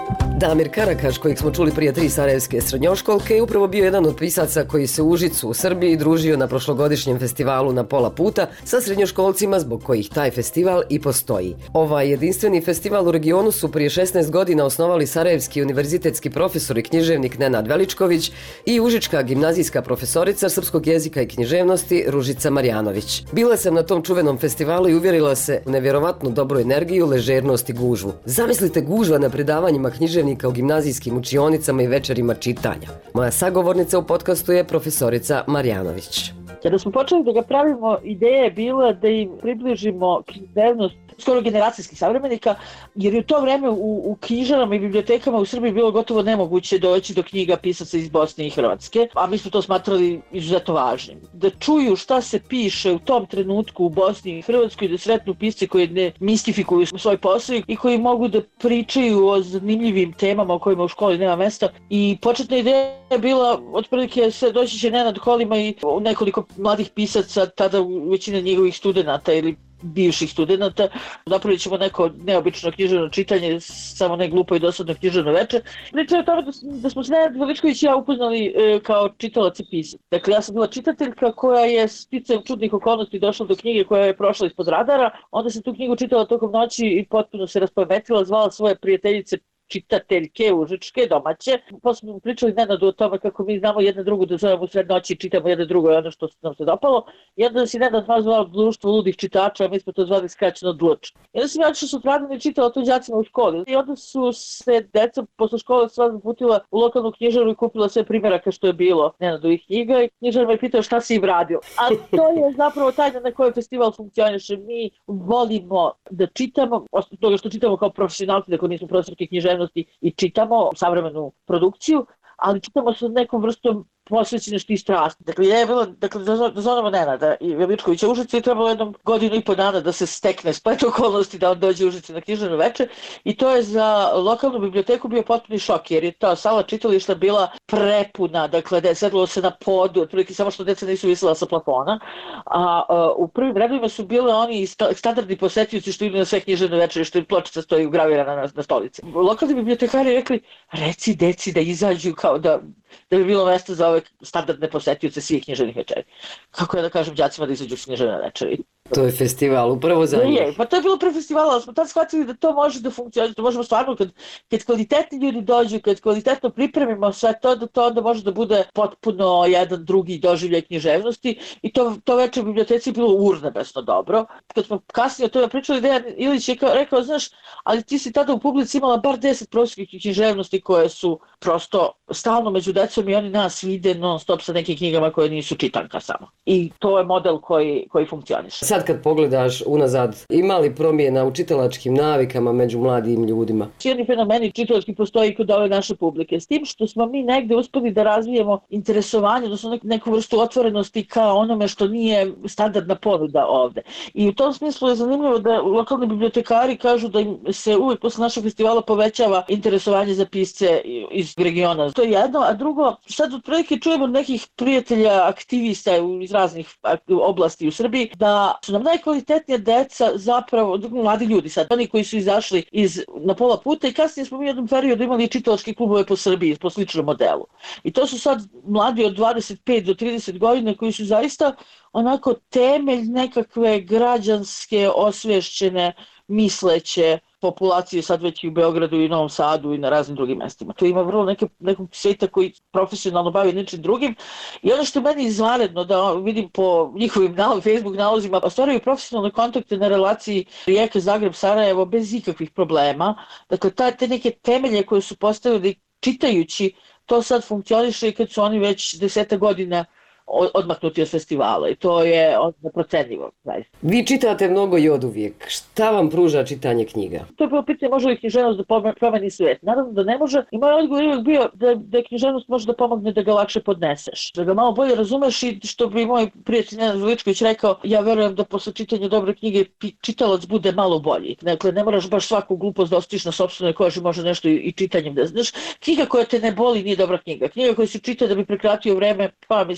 Speaker 7: Damir Karakaš, kojeg smo čuli prije tri sarajevske srednjoškolke, je upravo bio jedan od pisaca koji se u Užicu u Srbiji družio na prošlogodišnjem festivalu Na pola puta sa srednjoškolcima zbog kojih taj festival i postoji. Ovaj jedinstveni festival u regionu su prije šesnaest godina osnovali sarajevski univerzitetski profesor i književnik Nenad Veličković i užička gimnazijska profesorica srpskog jezika i književnosti Ružica Marjanović. Bila sam na tom čuvenom festivalu i uvjerila se u nevjerovatnu dobru energiju, ležernost i gužvu. Zamislite gužva na predavanjima književnika u gimnazijskim učionicama i večerima čitanja. Moja sagovornica u podcastu je profesorica Marjanović.
Speaker 15: Kada smo počeli da ga pravimo, ideja je bila da im približimo književnost skoro generacijskih savremenika, jer je u to vreme u, u knjižarama i bibliotekama u Srbiji bilo gotovo nemoguće doći do knjiga pisaca iz Bosne i Hrvatske, a mi smo to smatrali izuzetno važnim. Da čuju šta se piše u tom trenutku u Bosni i Hrvatskoj, da sretnu pisce koji ne mistifikuju svoj posao i koji mogu da pričaju o zanimljivim temama o kojima u školi nema mesta. I početna ideja je bila, otprilike se doći će Nenad Kolima i nekoliko mladih pisaca, tada većina njegovih studenata ili bivših studenata. Napravit ćemo neko neobično književno čitanje, samo ne glupo i dosadno književno veče. Priča je o tome da, da smo se Nenad Veličković i ja upoznali e, kao čitalac i pisac. Dakle, ja sam bila čitateljka koja je sticajem čudnih okolnosti došla do knjige koja je prošla ispod radara. Onda sam tu knjigu čitala tokom noći i potpuno se raspametila, zvala svoje prijateljice čitateljke užičke, domaće. Posle smo pričali Nenadu o tome kako mi znamo jedna drugu da zovemo u sred noći i čitamo jedna drugo i ono što nam se dopalo. I onda si Nenad zvao Društvo ludih čitača, a mi smo to zvali skraćeno D L Č. I onda sam ja što su radili čitala to đacima u školi. I onda su se deca posle škole sva zaputila u lokalnu knjižaru i kupila sve primjeraka što je bilo Nenadovih knjiga i knjižar me pitao šta si im radio. A to je zapravo tajna na kojoj festival funkcioniše. Mi volimo da čitamo, osim toga što čitamo kao profesionalci, dakle nismo profesorke književnosti i čitamo savremenu produkciju, ali čitamo sa nekom vrstom posvećenosti i strasti. Dakle, je bilo, dakle, da zovemo Nenada i Veličkovića Užice i trebalo jednom godinu i po dana da se stekne splet okolnosti da on dođe u Užice na književno veče i to je za lokalnu biblioteku bio potpuni šok jer je ta sala čitališta bila prepuna, dakle, da je sedlo se na podu, otprilike samo što deca nisu visela sa plafona, a, a u prvim redovima su bile oni standardni posetioci što idu na sve književne večere, što im pločica stoji ugravirana na, na stolici. Lokalni bibliotekari rekli, reci deci da izađu kao da da bi bilo mjesto za ove standardne posetioce svih književnih večeri. Kako ja da kažem đacima da izađu književne večeri?
Speaker 7: To je festival, upravo za njih.
Speaker 15: Je, pa to je bilo pre festivala, ali smo tad shvatili da to može da funkcionira, to možemo stvarno, kad, kad kvalitetni ljudi dođu, kad kvalitetno pripremimo sve to, da to onda može da bude potpuno jedan drugi doživljaj književnosti i to, to večer u biblioteci je bilo urnebesno dobro. Kad smo kasnije o tome pričali, Dejan Ilić je kao, rekao, znaš, ali ti si tada u publici imala bar deset profesorskih književnosti koje su prosto stalno među decom i oni nas vide non stop sa nekim knjigama koje nisu čitanka samo. I to je model koji, koji funkcioniše.
Speaker 7: Sad kad pogledaš unazad, ima li promjena u čitalačkim navikama među mladim ljudima?
Speaker 15: Cijeli fenomeni čitalački postoji i kod ove naše publike. S tim što smo mi negde uspeli da razvijemo interesovanje, odnosno neku vrstu otvorenosti ka onome što nije standardna ponuda ovde. I u tom smislu je zanimljivo da lokalni bibliotekari kažu da im se uvijek posle našeg festivala povećava interesovanje za pisce iz regiona. To je jedno, a drugo, sad otprilike čujemo nekih prijatelja, aktivista iz raznih oblasti u Srbiji, da su nam najkvalitetnija deca zapravo, mladi ljudi sad, oni koji su izašli iz Na pola puta i kasnije smo mi u jednom periodu imali čitalačke klubove po Srbiji, po sličnom modelu. I to su sad mladi od dvadeset pet do trideset godina koji su zaista onako temelj nekakve građanske, osvješćene, misleće populacije sad već i u Beogradu i Novom Sadu i na raznim drugim mestima. Tu ima vrlo neke, nekog sveta koji profesionalno bavi ničim drugim i ono što je meni izvanredno da vidim po njihovim nalog, Facebook nalozima, ostvaraju profesionalne kontakte na relaciji Rijeka, Zagreb, Sarajevo bez ikakvih problema. Dakle, ta, te neke temelje koje su postavili čitajući, to sad funkcioniše i kad su oni već deseta godina odmaknuti od festivala i to je neprocenljivo. Zaista.
Speaker 7: Vi čitate mnogo i od uvijek. Šta vam pruža čitanje knjiga?
Speaker 15: To je bilo pitanje može li književnost da promeni svijet. Naravno da ne može. I moj odgovor uvijek bio da, da književnost može da pomogne da ga lakše podneseš. Da ga malo bolje razumeš i što bi moj prijatelj Nenad Veličković rekao, ja verujem da posle čitanja dobre knjige čitalac bude malo bolji. Dakle, ne moraš baš svaku glupost da ostiš na sopstvenoj koži, može nešto i, i čitanjem da znaš. Knjiga koja te ne boli nije dobra knjiga. Knjiga koja se čita da bi prekratio vreme, pa mislim ja bolje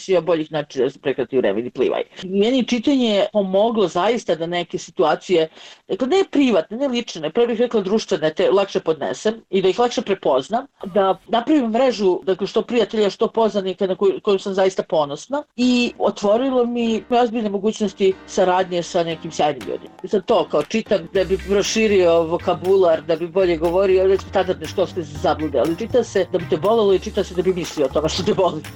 Speaker 15: ih znači da se prekrati vreme ili plivaj. Meni čitanje je pomoglo zaista da neke situacije, dakle ne privatne, ne lične, pre bih rekla društvene, te lakše podnesem i da ih lakše prepoznam, da napravim mrežu, dakle što prijatelja, što poznanika na koju, koju sam zaista ponosna i otvorilo mi ozbiljne mogućnosti saradnje sa nekim sjajnim ljudima. I sad to kao čitam da bi proširio vokabular, da bi bolje govorio, reći standardne školske zablude, ali čita se da bi te bolelo i čita se da bi mislio o tome što te boli.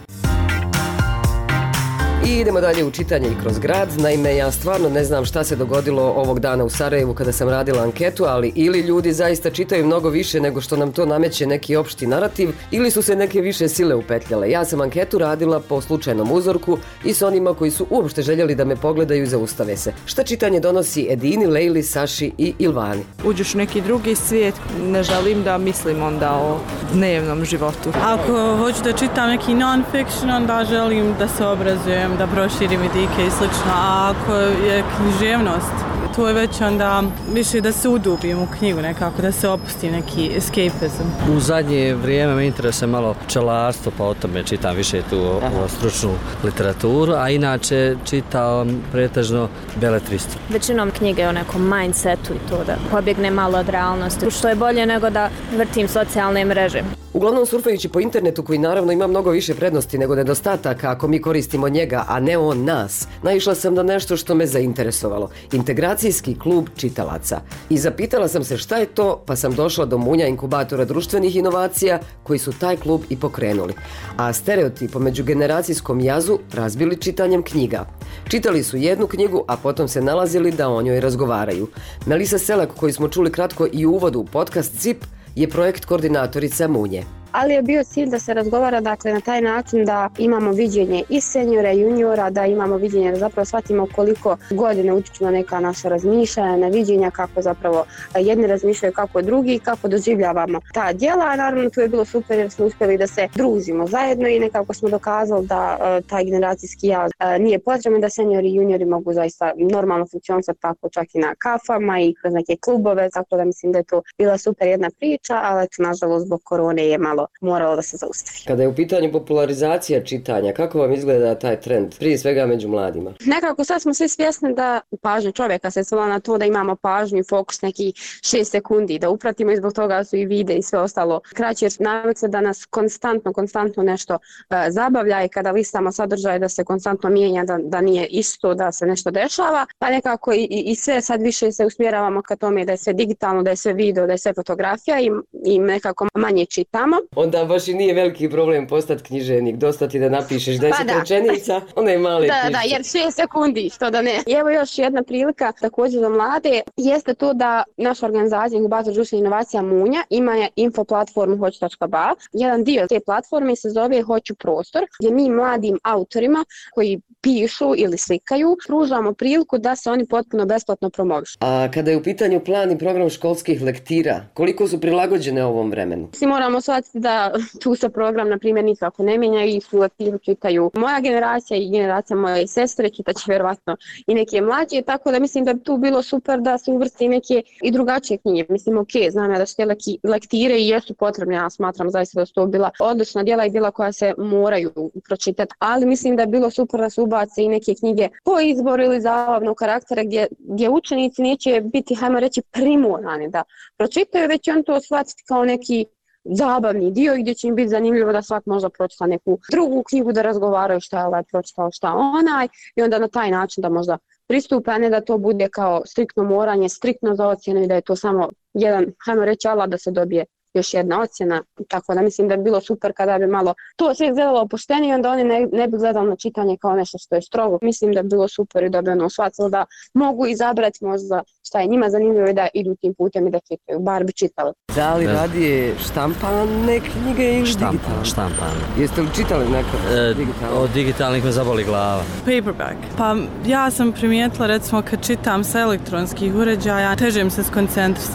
Speaker 7: I idemo dalje u čitanje i kroz grad. Naime, ja stvarno ne znam šta se dogodilo ovog dana u Sarajevu kada sam radila anketu, ali ili ljudi zaista čitaju mnogo više nego što nam to nameće neki opšti narativ, ili su se neke više sile upetljale. Ja sam anketu radila po slučajnom uzorku i s onima koji su uopšte željeli da me pogledaju i zaustave se. Šta čitanje donosi Edini, Lejli, Saši i Ilvani?
Speaker 2: Uđeš u neki drugi svijet, ne želim da mislim onda o dnevnom životu. Ako hoću da čitam neki non-fiction, onda želim da se obrazujem, da proširim vidike i slično, a ako je književnost, to je već onda više da se udubim u knjigu nekako, da se opusti neki escapism.
Speaker 17: U zadnje vrijeme me interesuje malo pčelarstvo, pa o tome čitam više tu o, o stručnu literaturu, a inače čitam pretežno beletristu.
Speaker 18: Većinom knjige o nekom mindsetu i to da pobjegne malo od realnosti, što je bolje nego da vrtim socijalne mreže.
Speaker 7: Uglavnom surfajući po internetu, koji naravno ima mnogo više prednosti nego nedostataka ako mi koristimo njega, a ne on nas, naišla sam na nešto što me zainteresovalo. Integracijski klub čitalaca. I zapitala sam se šta je to, pa sam došla do munja inkubatora društvenih inovacija koji su taj klub i pokrenuli. A stereotip o međugeneracijskom jazu razbili čitanjem knjiga. Čitali su jednu knjigu, a potom se nalazili da o njoj razgovaraju. Melisa Selak, koju smo čuli kratko i u uvodu u podcast Zip, je projekt koordinatorica Munje.
Speaker 4: Ali je bio cilj da se razgovara, dakle, na taj način da imamo viđenje i seniora i juniora, da imamo viđenje, da zapravo shvatimo koliko godine utiču na neka naša razmišljanja, na viđenja, kako zapravo jedni razmišljaju kako drugi i kako doživljavamo ta djela. A naravno tu je bilo super jer smo uspjeli da se družimo zajedno i nekako smo dokazali da uh, taj generacijski jaz uh, nije potreban, da seniori i juniori mogu zaista normalno funkcionisati tako čak i na kafama i kroz neke klubove, tako da mislim da je to bila super jedna priča, ali eto, nažalost zbog korone je malo moralo da se zaustavi.
Speaker 7: Kada je u pitanju popularizacija čitanja, kako vam izgleda taj trend, prije svega među mladima?
Speaker 4: Nekako sad smo svi svjesni da pažnja čovjeka se svela na to da imamo pažnju i fokus neki šest sekundi, da upratimo i zbog toga su i vide i sve ostalo kraće, jer navik se da nas konstantno, konstantno nešto uh, zabavlja i kada listamo sadržaje da se konstantno mijenja, da, da nije isto, da se nešto dešava, pa nekako i, i sve sad više se usmjeravamo ka tome da je sve digitalno, da je sve video, da je sve fotografija i, i nekako manje čitamo.
Speaker 7: Onda baš i nije veliki problem postati književnik, dosta ti da napišeš deset pa rečenica, onda je male
Speaker 4: da,
Speaker 7: knjižice.
Speaker 4: Da, jer šest sekundi, što da ne. I evo još jedna prilika također za mlade, jeste to da naša organizacija Inkubator društvenih inovacija Munja ima je info platformu hoću tačka ba. Jedan dio te platforme se zove Hoću prostor, gdje mi mladim autorima koji pišu ili slikaju, pružamo priliku da se oni potpuno besplatno promovišu.
Speaker 7: A kada je u pitanju plan i program školskih lektira, koliko su prilagođene ovom vremenu?
Speaker 4: Svi moramo shvatiti da tu se program, na primjer, nikako ne mijenja i su lektiru čitaju moja generacija i generacija moje sestre, čitaće vjerovatno i neke mlađe, tako da mislim da bi tu bilo super da se uvrsti neke i drugačije knjige. Mislim, ok, znam ja da su te lektire i jesu potrebne, ja smatram zaista da su to bila odlična djela i djela koja se moraju pročitati, ali mislim da je bilo super da se ubace i neke knjige po izboru ili zabavnog karaktera gdje, gdje učenici neće biti, hajmo reći, primorani da pročitaju, već on to shvatiti kao neki zabavni dio gdje će im biti zanimljivo da svak možda pročita neku drugu knjigu, da razgovaraju šta je ovaj pročitao, šta onaj i onda na taj način da možda pristupe, a ne da to bude kao striktno moranje, striktno za ocjenu i da je to samo jedan, hajmo reći, alat da se dobije još jedna ocjena, tako da mislim da bi bilo super kada bi malo to sve gledalo opuštenije, onda oni ne, ne bi gledali na čitanje kao nešto što je strogo. Mislim da bi bilo super i da bi ono shvatilo da mogu izabrati možda šta je njima zanimljivo i da idu tim putem i da čitaju, bar bi čitali.
Speaker 7: Da li radije štampane knjige ili
Speaker 17: Štampan,
Speaker 7: digitalne?
Speaker 17: štampane.
Speaker 7: Jeste li čitali nekad
Speaker 17: e,
Speaker 7: digitalne?
Speaker 17: Od digitalnih me zaboli glava.
Speaker 2: Paperback. Pa ja sam primijetila, recimo, kad čitam sa elektronskih uređaja, teže mi se skoncentrisati.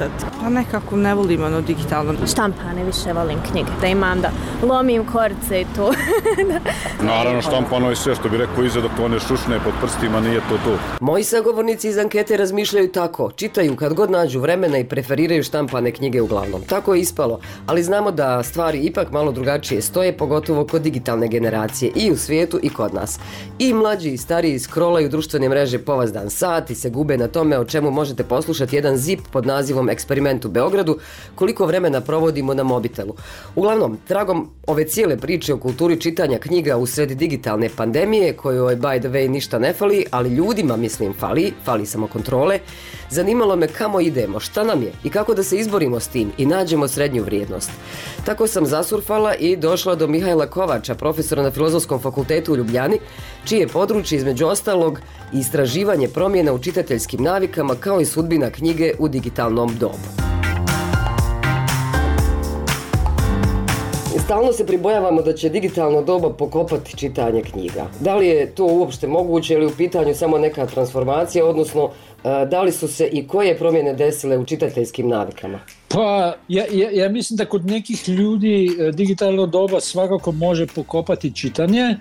Speaker 2: Pa nekako ne volim ono digitalno.
Speaker 18: Štampane više volim knjige, da imam da lomim korce i to.
Speaker 3: Naravno štampano i sve što bi rekao iza dok to ne šušne pod prstima, nije to to.
Speaker 7: Moji sagovornici iz ankete razmišljaju tako, čitaju kad god nađu vremena i preferiraju štampane knjige uglavnom. Tako je ispalo, ali znamo da stvari ipak malo drugačije stoje, pogotovo kod digitalne generacije i u svijetu i kod nas. I mlađi i stariji scrollaju društvene mreže povazdan sat i se gube na tome o čemu možete poslušati jedan zip pod nazivom Eksperiment u Beogradu, koliko vremena provodimo na mobitelu. Uglavnom, tragom ove cijele priče o kulturi čitanja knjiga u sred digitalne pandemije, kojoj by the way ništa ne fali, ali ljudima mislim fali, fali samo kontrole, zanimalo me kamo idemo, šta nam je i kako da se izborimo s tim i nađemo srednju vrijednost. Tako sam zasurfala i došla do Mihajla Kovača, profesora na Filozofskom fakultetu u Ljubljani, čije područje između ostalog istraživanje promjena u čitateljskim navikama kao i sudbina knjige u digitalnom dobu. Stalno se pribojavamo da će digitalno doba pokopati čitanje knjiga. Da li je to uopšte moguće ili u pitanju samo neka transformacija, odnosno da li su se i koje promjene desile u čitateljskim navikama?
Speaker 16: Pa ja, ja, ja mislim da kod nekih ljudi digitalno doba svakako može pokopati čitanje,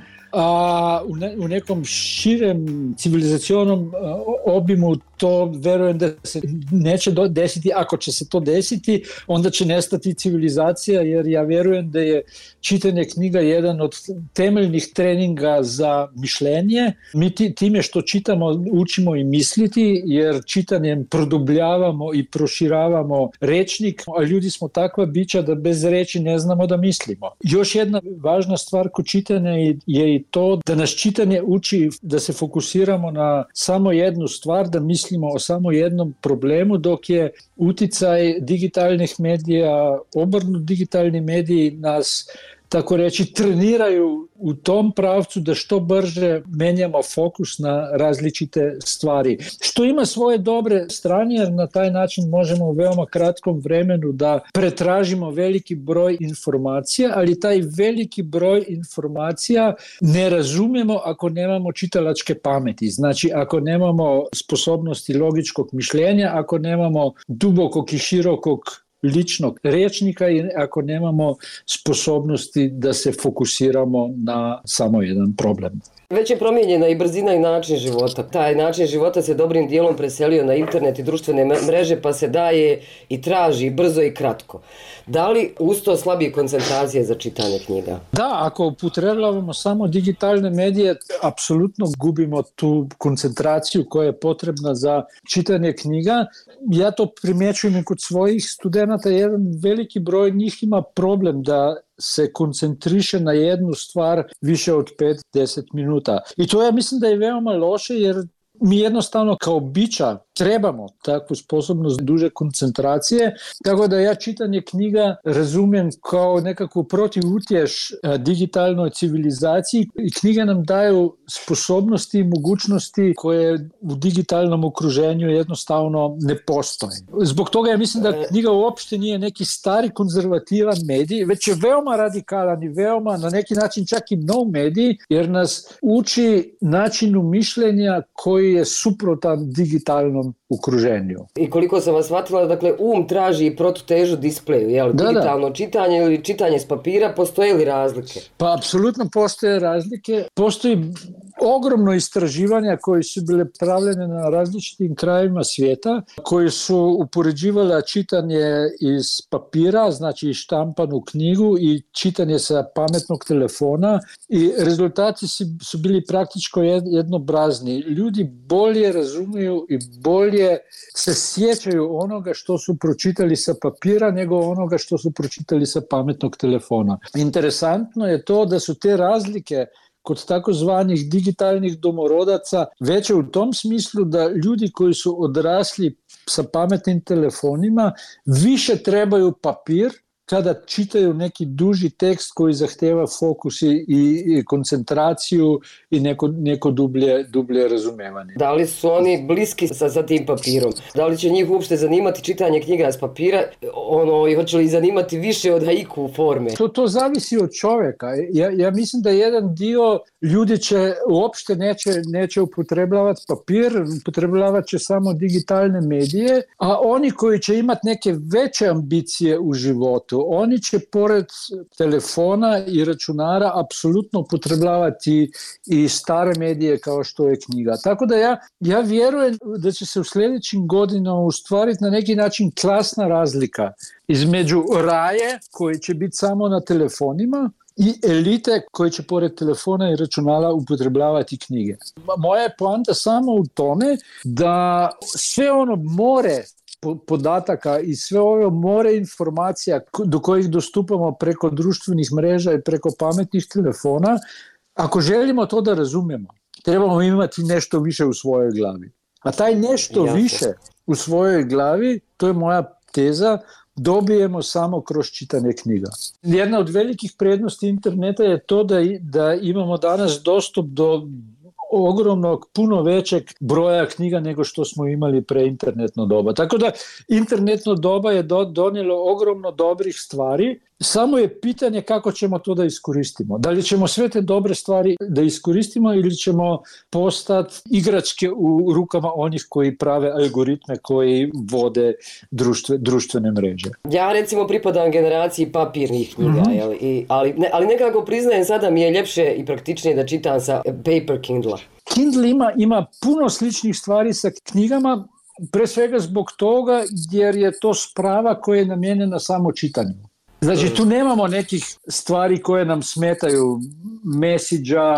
Speaker 16: a u, ne, u nekom širem civilizacionom obimu to verujem da se neće desiti. Ako će se to desiti, onda će nestati civilizacija, jer ja verujem da je čitanje knjiga jedan od temeljnih treninga za mišljenje. Mi time što čitamo učimo i misliti, jer čitanjem produbljavamo i proširavamo rečnik, a ljudi smo takva bića da bez reči ne znamo da mislimo. Još jedna važna stvar kod čitanja je i to da nas čitanje uči da se fokusiramo na samo jednu stvar, da mislimo o samo jednom problemu, dok je uticaj digitalnih medija, obrnut digitalni mediji nas, tako reći, treniraju u tom pravcu da što brže menjamo fokus na različite stvari. Što ima svoje dobre strane, jer na taj način možemo u veoma kratkom vremenu da pretražimo veliki broj informacija, ali taj veliki broj informacija ne razumijemo ako nemamo čitalačke pameti. Znači, ako nemamo sposobnosti logičkog mišljenja, ako nemamo dubokog i širokog ličnog rečnika i ako nemamo sposobnosti da se fokusiramo na samo jedan problem.
Speaker 7: Već je promijenjena i brzina i način života. Taj način života se dobrim dijelom preselio na internet i društvene mreže, pa se daje i traži brzo i kratko. Da li uz to slabije koncentracije za čitanje knjiga?
Speaker 16: Da, ako upotrebljavamo samo digitalne medije, apsolutno gubimo tu koncentraciju koja je potrebna za čitanje knjiga. Ja to primjećujem i kod svojih studenata. Jedan veliki broj njih ima problem da se koncentriše na jednu stvar više od pet do deset minuta. I to ja mislim da je veoma loše, jer mi jednostavno kao bića trebamo takvu sposobnost duže koncentracije, tako da ja čitanje knjiga razumijem kao nekakvu protivutješ digitalnoj civilizaciji i knjige nam daju sposobnosti i mogućnosti koje u digitalnom okruženju jednostavno ne postoje. Zbog toga ja mislim da knjiga uopšte nije neki stari konzervativan medij, već je veoma radikalan i veoma na neki način čak i nov medij, jer nas uči načinu mišljenja koji je suprotan digitalnom okruženju.
Speaker 7: I koliko sam vas shvatila, dakle, um traži i protutežu displeju, jel? Da, digitalno da. Čitanje ili čitanje s papira, postoje li razlike?
Speaker 16: Pa apsolutno postoje razlike. Postoji ogromno istraživanja koje su bile pravljene na različitim krajevima svijeta, koji su upoređivali čitanje iz papira, znači štampanu knjigu, i čitanje sa pametnog telefona, i rezultati su bili praktičko jednobrazni. Ljudi bolje razumiju i bolje se sjećaju onoga što su pročitali sa papira nego onoga što su pročitali sa pametnog telefona. Interesantno je to da su te razlike kod takozvanih digitalnih domorodaca veće u tom smislu da ljudi koji su odrasli sa pametnim telefonima više trebaju papir kada čitaju neki duži tekst koji zahteva fokus i, i koncentraciju i neko, neko dublje, dublje razumevanje.
Speaker 7: Da li su oni bliski sa, sa tim papirom? Da li će njih uopšte zanimati čitanje knjiga s papira? Ono, i hoće li zanimati više od haiku forme?
Speaker 16: To, to zavisi od čovjeka. Ja, ja mislim da jedan dio ljudi će uopšte neće, neće upotrebljavati papir, upotrebljavat će samo digitalne medije, a oni koji će imati neke veće ambicije u životu, oni će pored telefona i računara apsolutno upotrebljavati i stare medije kao što je knjiga. Tako da ja, ja vjerujem da će se u sljedećim godinama ustvariti na neki način klasna razlika između raje koji će biti samo na telefonima i elite koje će pored telefona i računala upotrebljavati knjige. Moja je poanta samo u tome da sve ono more podataka i sve ove more informacija do kojih dostupamo preko društvenih mreža i preko pametnih telefona, ako želimo to da razumemo, trebamo imati nešto više u svojoj glavi. A taj nešto Jasne. više u svojoj glavi, to je moja teza, dobijemo samo kroz čitanje knjiga. Jedna od velikih prednosti interneta je to da, da imamo danas dostup do ogromnog, puno većeg broja knjiga nego što smo imali pre internetno doba. Tako da internetno doba je do, donijelo ogromno dobrih stvari, samo je pitanje kako ćemo to da iskoristimo. Da li ćemo sve te dobre stvari da iskoristimo ili ćemo postati igračke u rukama onih koji prave algoritme koji vode društve, društvene mreže.
Speaker 7: Ja recimo pripadam generaciji papirnih knjiga, mm-hmm. jel? I, ali, ne, ali nekako priznajem sada mi je ljepše i praktičnije da čitam sa paper Kindle.
Speaker 16: Kindle ima, ima puno sličnih stvari sa knjigama, pre svega zbog toga jer je to sprava koja je namijenjena samo čitanju. Znači tu nemamo nekih stvari koje nam smetaju, mesidža,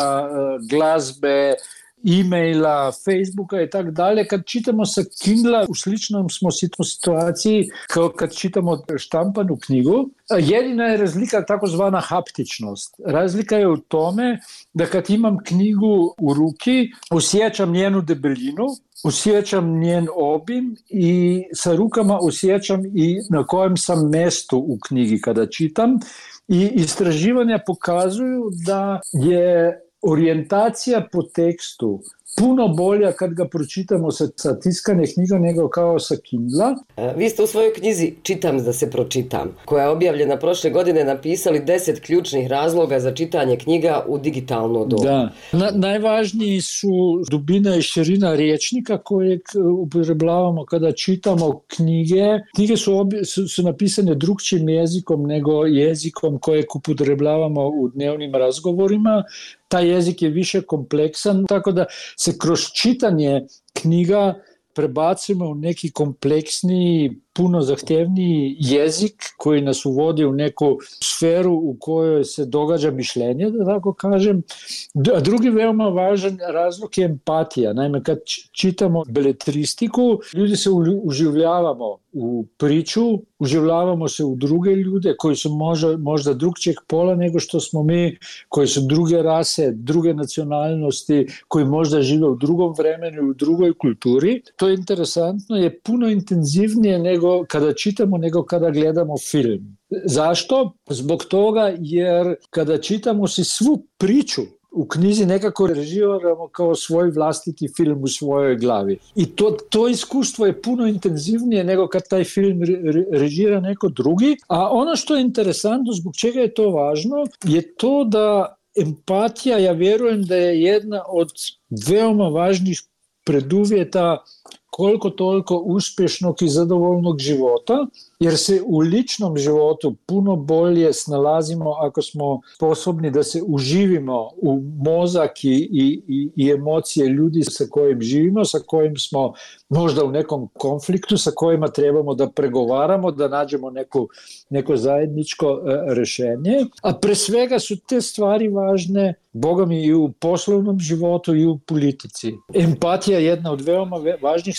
Speaker 16: glazbe, e-maila, Facebooka i tako dalje. Kad čitamo sa Kindla u sličnom smo situaciji kao kad čitamo štampanu knjigu. Jedina je razlika takozvana haptičnost. Razlika je u tome da kad imam knjigu u ruki, osjećam njenu debelinu, osjećam njen obim i sa rukama osjećam i na kojem sam mjestu u knjigi kada čitam. I istraživanja pokazuju da je orijentacija po tekstu puno bolja kad ga pročitamo sa, sa tiskane knjiga nego kao sa Kindla.
Speaker 7: Vi ste u svojoj knjizi Čitam da se pročitam, koja je objavljena prošle godine, napisali deset ključnih razloga za čitanje knjiga u digitalno dobu.
Speaker 16: Da. Na, najvažniji su dubina i širina rječnika kojeg upotrebljavamo kada čitamo knjige. Knjige su, obje, su, su napisane drugčijim jezikom nego jezikom kojeg upotrebljavamo u dnevnim razgovorima. Taj jezik je više kompleksan, tako da se kroz čitanje knjiga prebacimo u neki kompleksniji, puno zahtevniji jezik koji nas uvodi u neku sferu u kojoj se događa mišljenje, da tako kažem. A drugi veoma važan razlog je empatija. Naime, kad čitamo beletristiku, ljudi se uživljavamo u priču, uživljavamo se u druge ljude koji su možda, možda drugčijeg pola nego što smo mi, koji su druge rase, druge nacionalnosti, koji možda žive u drugom vremenu, u drugoj kulturi. To je interesantno, je puno intenzivnije nego kada čitamo, nego kada gledamo film. Zašto? Zbog toga jer kada čitamo si svu priču u knjizi nekako režiramo kao svoj vlastiti film u svojoj glavi. I to, to iskustvo je puno intenzivnije nego kad taj film re, režira neko drugi. A ono što je interesantno, zbog čega je to važno, je to da empatija, ja vjerujem da je jedna od veoma važnih preduvjeta koliko toliko uspješnog i zadovoljnog života, jer se u ličnom životu puno bolje snalazimo ako smo sposobni da se uživimo u mozak i, i, i emocije ljudi sa kojim živimo, sa kojim smo možda u nekom konfliktu, sa kojima trebamo da pregovaramo, da nađemo neku, neko zajedničko uh, rješenje. A pre svega su te stvari važne, Boga mi, i u poslovnom životu i u politici. Empatija je jedna od veoma važnih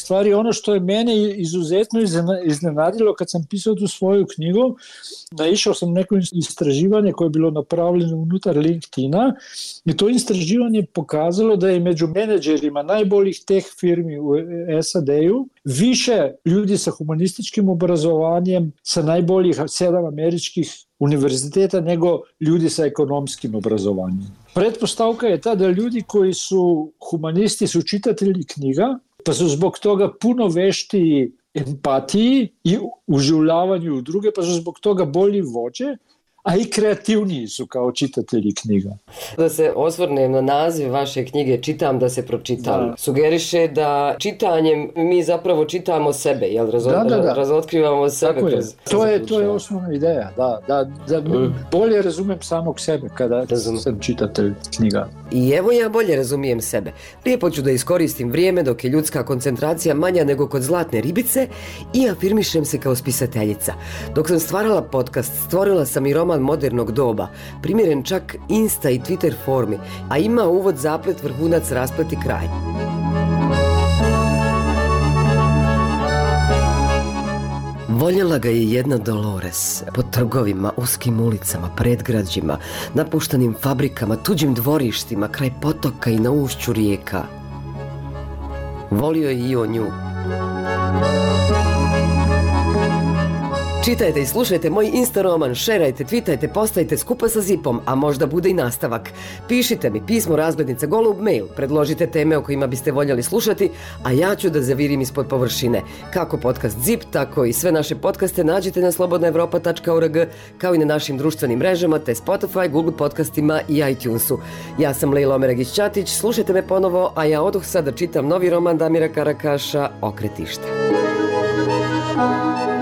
Speaker 16: stvari, ono što je mene izuzetno iznenadilo kad sam pisao tu svoju knjigu, naišao sam neko istraživanje koje je bilo napravljeno unutar LinkedIna i to istraživanje pokazalo da je među menadžerima najboljih teh firmi u S A D-u više ljudi sa humanističkim obrazovanjem sa najboljih sedam američkih univerziteta nego ljudi sa ekonomskim obrazovanjem. Pretpostavka je ta da ljudi koji su humanisti su čitatelji knjiga, pa su zbog toga puno veštiji empatiji i uživljavanju u druge, pa su zbog toga bolji vođe, a i kreativniji su kao čitatelji knjiga.
Speaker 7: Da se osvrnem na naziv vaše knjige Čitam da se pročitam. Da. Sugeriše da čitanjem mi zapravo čitamo sebe, jel? Razo- da, da, da. Razotkrivamo sebe.
Speaker 16: Tako je.
Speaker 7: Kroz,
Speaker 16: to, kroz je, to je osnovna ideja, da. Da, da mm. bolje razumem samog sebe kada Razum. sam čitatelj knjiga.
Speaker 7: I evo ja bolje razumijem sebe. Lijepo ću da iskoristim vrijeme dok je ljudska koncentracija manja nego kod zlatne ribice i afirmišem se kao spisateljica. Dok sam stvarala podcast, stvorila sam i roman modernog doba, primjeren čak Insta i Twitter formi, a ima uvod, zaplet, vrhunac, rasplet i kraj. Voljela ga je jedna Dolores, po trgovima, uskim ulicama, predgrađima, napuštanim fabrikama, tuđim dvorištima, kraj potoka i na ušću rijeka. Volio je i on nju. Čitajte i slušajte moj Insta roman, šerajte, twitajte, postajte skupa sa Zipom, a možda bude i nastavak. Pišite mi pismo razglednica golub mail, predložite teme o kojima biste voljeli slušati, a ja ću da zavirim ispod površine. Kako podcast Zip, tako i sve naše podcaste nađite na slobodna evropa tačka org, kao i na našim društvenim mrežama, te Spotify, Google podcastima i iTunesu. Ja sam Lejla Omeregić-Ćatić, slušajte me ponovo, a ja odoh sada čitam novi roman Damira Karakaša, Okretište.